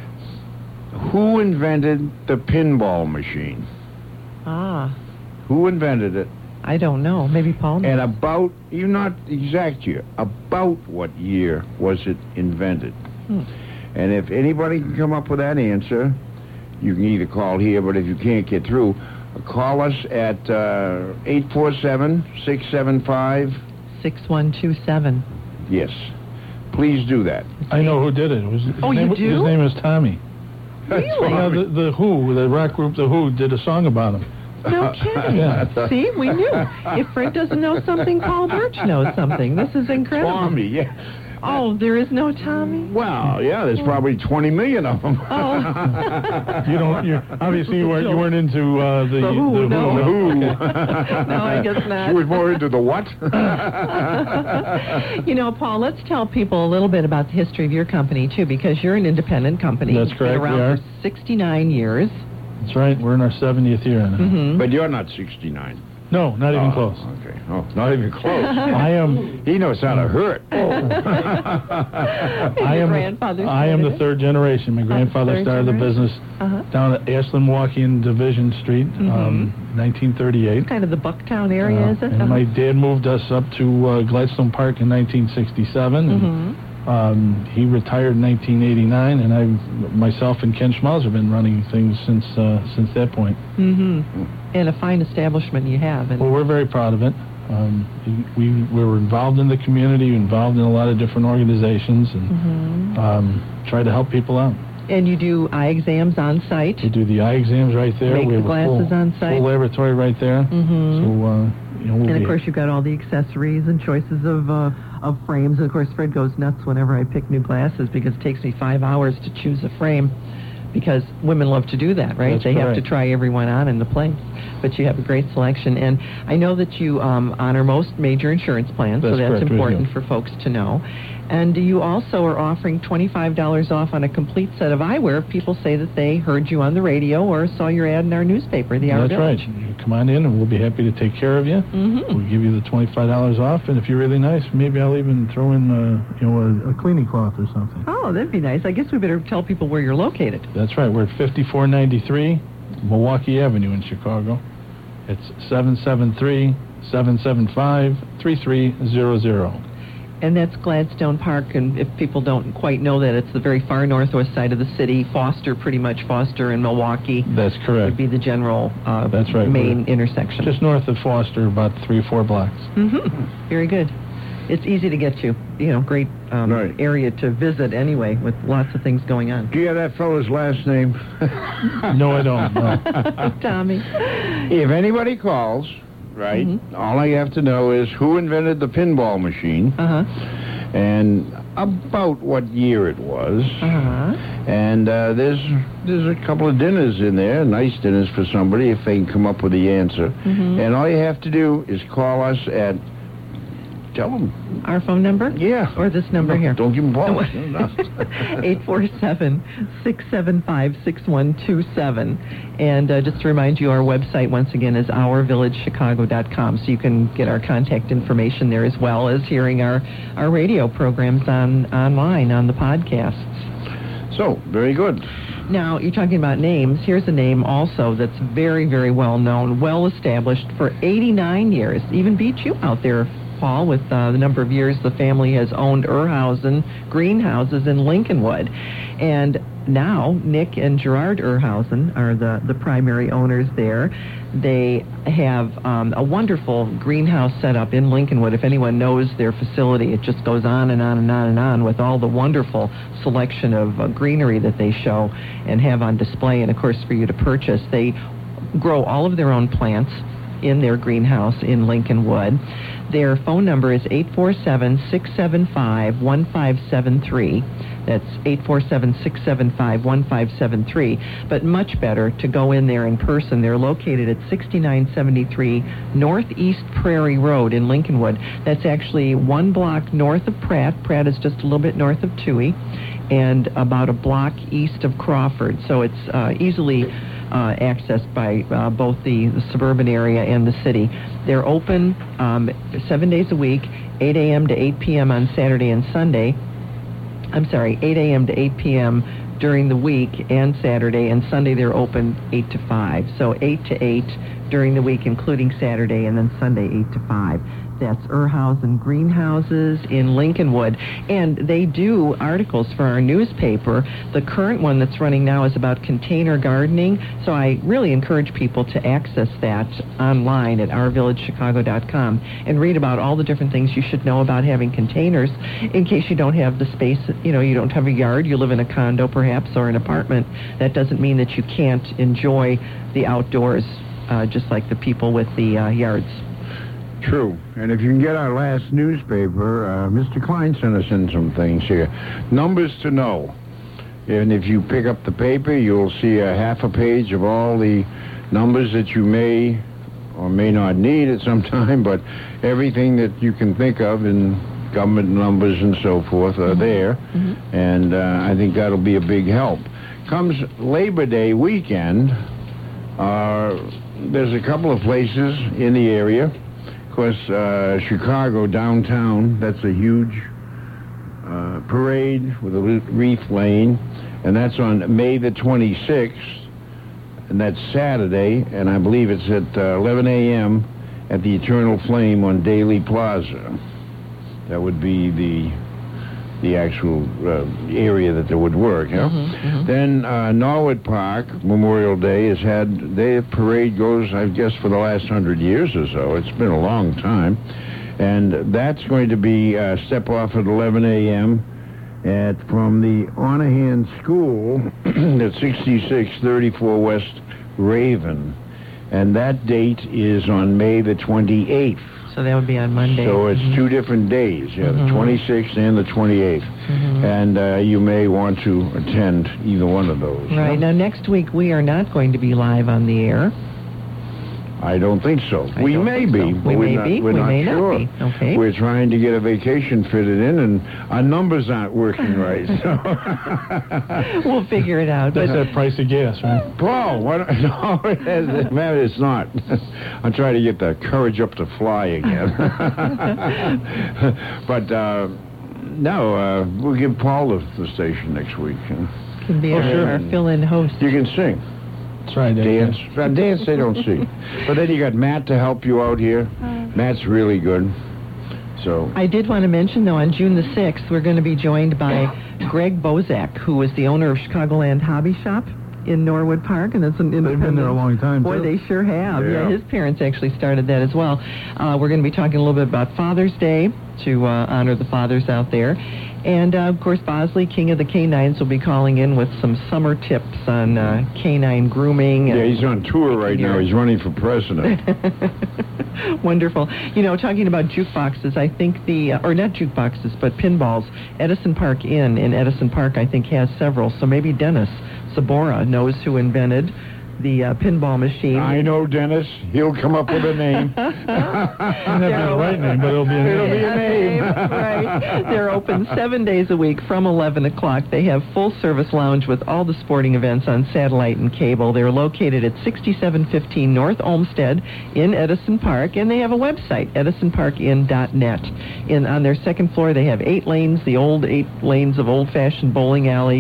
Who invented the pinball machine? Ah. Who invented it? I don't know. Maybe Paul knows. And about, you're not exact year, about what year was it invented? Hmm. And if anybody can come up with that answer, you can either call here, but if you can't get through, call us at uh, eight four seven, six seven five... six one two seven. Yes. Please do that. I know who did it. It was, his Oh, name, you do? His name is Tommy. Really? Yeah, the, the Who, the rock group The Who, did a song about him. No kidding. Yeah. See, we knew. If Fred doesn't know something, Paul Birch knows something. This is incredible. Tommy, yeah. Oh, there is no Tommy? Well, yeah, there's probably twenty million of them. Oh. You don't. You obviously you weren't. You weren't into uh, the, The Who, no. The Who. No, I guess not. She was more into the what? You know, Paul, let's tell people a little bit about the history of your company, too, because you're an independent company. That's correct, You've been we around are. for sixty-nine years. That's right. We're in our seventieth year now. Mm-hmm. But you're not sixty-nine. No, not even Oh, close. Okay. Oh, not even close. I am. He knows how to hurt. I Your am. grandfather I am the started it? third generation. My grandfather third started the generation? business Uh-huh. down at Ashland, Milwaukee, and Division Street, um, nineteen thirty-eight. Kind of the Bucktown area, Uh, is it? and my dad moved us up to uh, Gladstone Park in nineteen sixty-seven. and, Mm-hmm. Um, he retired in nineteen eighty-nine, and I, myself and Ken Schmauser have been running things since uh, since that point. Mm-hmm. And a fine establishment you have. And Well, we're very proud of it. Um, we we were involved in the community, involved in a lot of different organizations, and Mhm. um, try to help people out. And you do eye exams on site. We do the eye exams right there. Make we the have glasses a full, on site. full laboratory right there. Mm-hmm. So uh, you know, we'll And be of course, you've got all the accessories and choices of uh, of frames. And of course, Fred goes nuts whenever I pick new glasses because it takes me five hours to choose a frame. Because women love to do that, right? That's they have to correct. try every one on in the place. But you have a great selection. And I know that you um, honor most major insurance plans, so That's that's correct, we important do. for folks to know. And you also are offering twenty-five dollars off on a complete set of eyewear if people say that they heard you on the radio or saw your ad in our newspaper, The Hour That's right. Village. You come on in, and we'll be happy to take care of you. Mm-hmm. We'll give you the twenty-five dollars off, and if you're really nice, maybe I'll even throw in, uh, you know, a, a cleaning cloth or something. Oh, that'd be nice. I guess we better tell people where you're located. That's right. We're at fifty-four ninety-three Milwaukee Avenue in Chicago. It's seven seven three, seven seven five, three three zero zero. And that's Gladstone Park, and if people don't quite know that, it's the very far northwest side of the city. Foster, pretty much Foster and Milwaukee That's would correct. be the general uh, That's right. main We're intersection. Just north of Foster, about three or four blocks. Mm-hmm. Very good. It's easy to get to. You know, great um, Right. area to visit anyway, with lots of things going on. Do you have that fellow's last name? No, I don't. No. Tommy. If anybody calls, right, Mhm. all I have to know is who invented the pinball machine Uh-huh. and about what year it was. Uh-huh. And uh, there's there's a couple of dinners in there, nice dinners for somebody if they can come up with the answer. Mhm. And all you have to do is call us at, tell them, Our phone number? yeah. Or this number here? Don't give them balls. eight four seven, six seven five, six one two seven. And uh, just to remind you, our website, once again, is our village chicago dot com, so you can get our contact information there as well as hearing our, our radio programs on online on the podcasts. So, very good. Now, you're talking about names. Here's a name also that's very, very well known, well established for eighty-nine years. Even beat you out there, Paul, with uh, the number of years the family has owned Urhausen greenhouses in Lincolnwood. And now Nick and Gerard Urhausen are the, the primary owners there. They have um, a wonderful greenhouse set up in Lincolnwood. If anyone knows their facility, it just goes on and on and on and on with all the wonderful selection of uh, greenery that they show and have on display, and of course for you to purchase. They grow all of their own plants in their greenhouse in Lincolnwood. Their phone number is eight four seven, six seven five, one five seven three. That's eight four seven, six seven five, one five seven three. But much better to go in there in person. They're located at sixty-nine seventy-three Northeast Prairie Road in Lincolnwood. That's actually one block north of Pratt. Pratt is just a little bit north of Toohey, and about a block east of Crawford. So it's uh, easily Uh, accessed by uh, both the, the suburban area and the city. They're open um, seven days a week, eight a.m. to eight p.m. on Saturday and Sunday. I'm sorry, eight a.m. to eight p.m. during the week and Saturday, and Sunday they're open eight to five. So eight to eight during the week, including Saturday, and then Sunday eight to five. That's Urhausen Greenhouses in Lincolnwood. And they do articles for our newspaper. The current one that's running now is about container gardening. So I really encourage people to access that online at our village chicago dot com and read about all the different things you should know about having containers in case you don't have the space, you know, you don't have a yard, you live in a condo perhaps or an apartment. That doesn't mean that you can't enjoy the outdoors uh, just like the people with the uh, yards. True. And if you can get our last newspaper, uh, Mister Klein sent us in some things here. Numbers to know. And if you pick up the paper, you'll see a half a page of all the numbers that you may or may not need at some time, but everything that you can think of in government numbers and so forth are Mm-hmm. there. Mm-hmm. And uh, I think that'll be a big help. Comes Labor Day weekend, uh, there's a couple of places in the area. Of course, uh, Chicago downtown, that's a huge uh, parade with a wreath lane, and that's on May the twenty-sixth, and that's Saturday, and I believe it's at uh, eleven a.m. at the Eternal Flame on Daly Plaza. That would be the the actual uh, area that they would work, you know? Mm-hmm, mm-hmm. Then uh, Norwood Park, Memorial Day, has had, their parade goes, I guess, for the last hundred years or so. It's been a long time. And that's going to be uh, step off at eleven a.m. at from the Honohan School at sixty-six thirty-four West Raven. And that date is on May the twenty-eighth. So that would be on Monday. So it's mm-hmm. two different days, yeah, Mm-hmm. the twenty-sixth and the twenty-eighth. Mm-hmm. And uh, you may want to attend either one of those. Right. Now, next week we are not going to be live on the air. I don't think so. I we don't may think be, so. but We we're may not, be. we're We not may not sure. be. Okay. We're trying to get a vacation fitted in, and our numbers aren't working right. So. We'll figure it out. That's But that price of gas, right? Paul, what? No, it has, man, it's not. I'm trying to get the courage up to fly again. But uh, no, uh, we'll give Paul the, the station next week. can be Oh, our, sure. our fill-in host. You can sing. That's right. Dave. Dance. Uh, dance, they don't see. But then you got Matt to help you out here. Matt's really good. So, I did want to mention, though, on June the sixth, we're going to be joined by Greg Bozak, who is the owner of Chicagoland Hobby Shop in Norwood Park, and it's an independent. They've been there a long time, Boy, too. they sure have. Yeah. Yeah, his parents actually started that as well. Uh, we're going to be talking a little bit about Father's Day to uh, honor the fathers out there. And, uh, of course, Bosley, King of the Canines, will be calling in with some summer tips on uh, canine grooming. yeah, and he's on tour right now. He's running for president. Wonderful. You know, talking about jukeboxes, I think the, uh, or not jukeboxes, but pinballs, Edison Park Inn in Edison Park, I think, has several. So maybe Dennis Sabora knows who invented the uh, pinball machine. I know Dennis. He'll come up with a name. It doesn't have to be the right name, but it'll be a It'll name. be a name. Right. They're open seven days a week from eleven o'clock. They have full-service lounge with all the sporting events on satellite and cable. They're located at sixty-seven fifteen North Olmsted in Edison Park, and they have a website, edison park inn dot net. In, on their second floor, they have eight lanes, the old eight lanes of old-fashioned bowling alleys,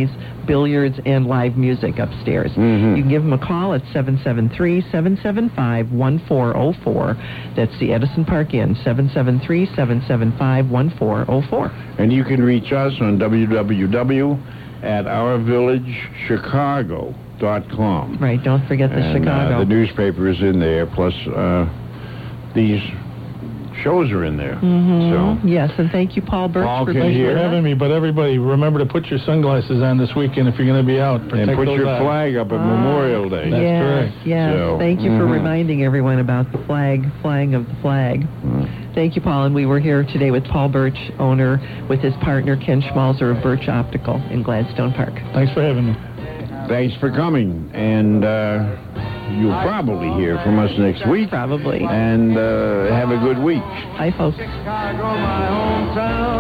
billiards, and live music upstairs. Mhm. You can give them a call at seven seven three, seven seven five, one four zero four. That's the Edison Park Inn, seven seven three, seven seven five, one four zero four. And you can reach us on w w w at our village chicago dot com. Right, don't forget the and, Chicago. Uh, the newspaper is in there, plus uh, these shows are in there. Mm-hmm. So Yes, and thank you, Paul Birch, Paul for can being hear. with for us. having me, but everybody, remember to put your sunglasses on this weekend if you're going to be out. Protect and put those your eyes. flag up at Ah, Memorial Day. That's yes, correct. yes. So, Thank you for mhm. reminding everyone about the flag, flying of the flag. Mm. Thank you, Paul. And we were here today with Paul Birch, owner, with his partner, Ken Schmalzer of Birch Optical in Gladstone Park. Thanks for having me. Thanks for coming, and uh, you'll probably hear from us next week. Probably. And uh, have a good week. Bye, folks. Chicago, my hometown.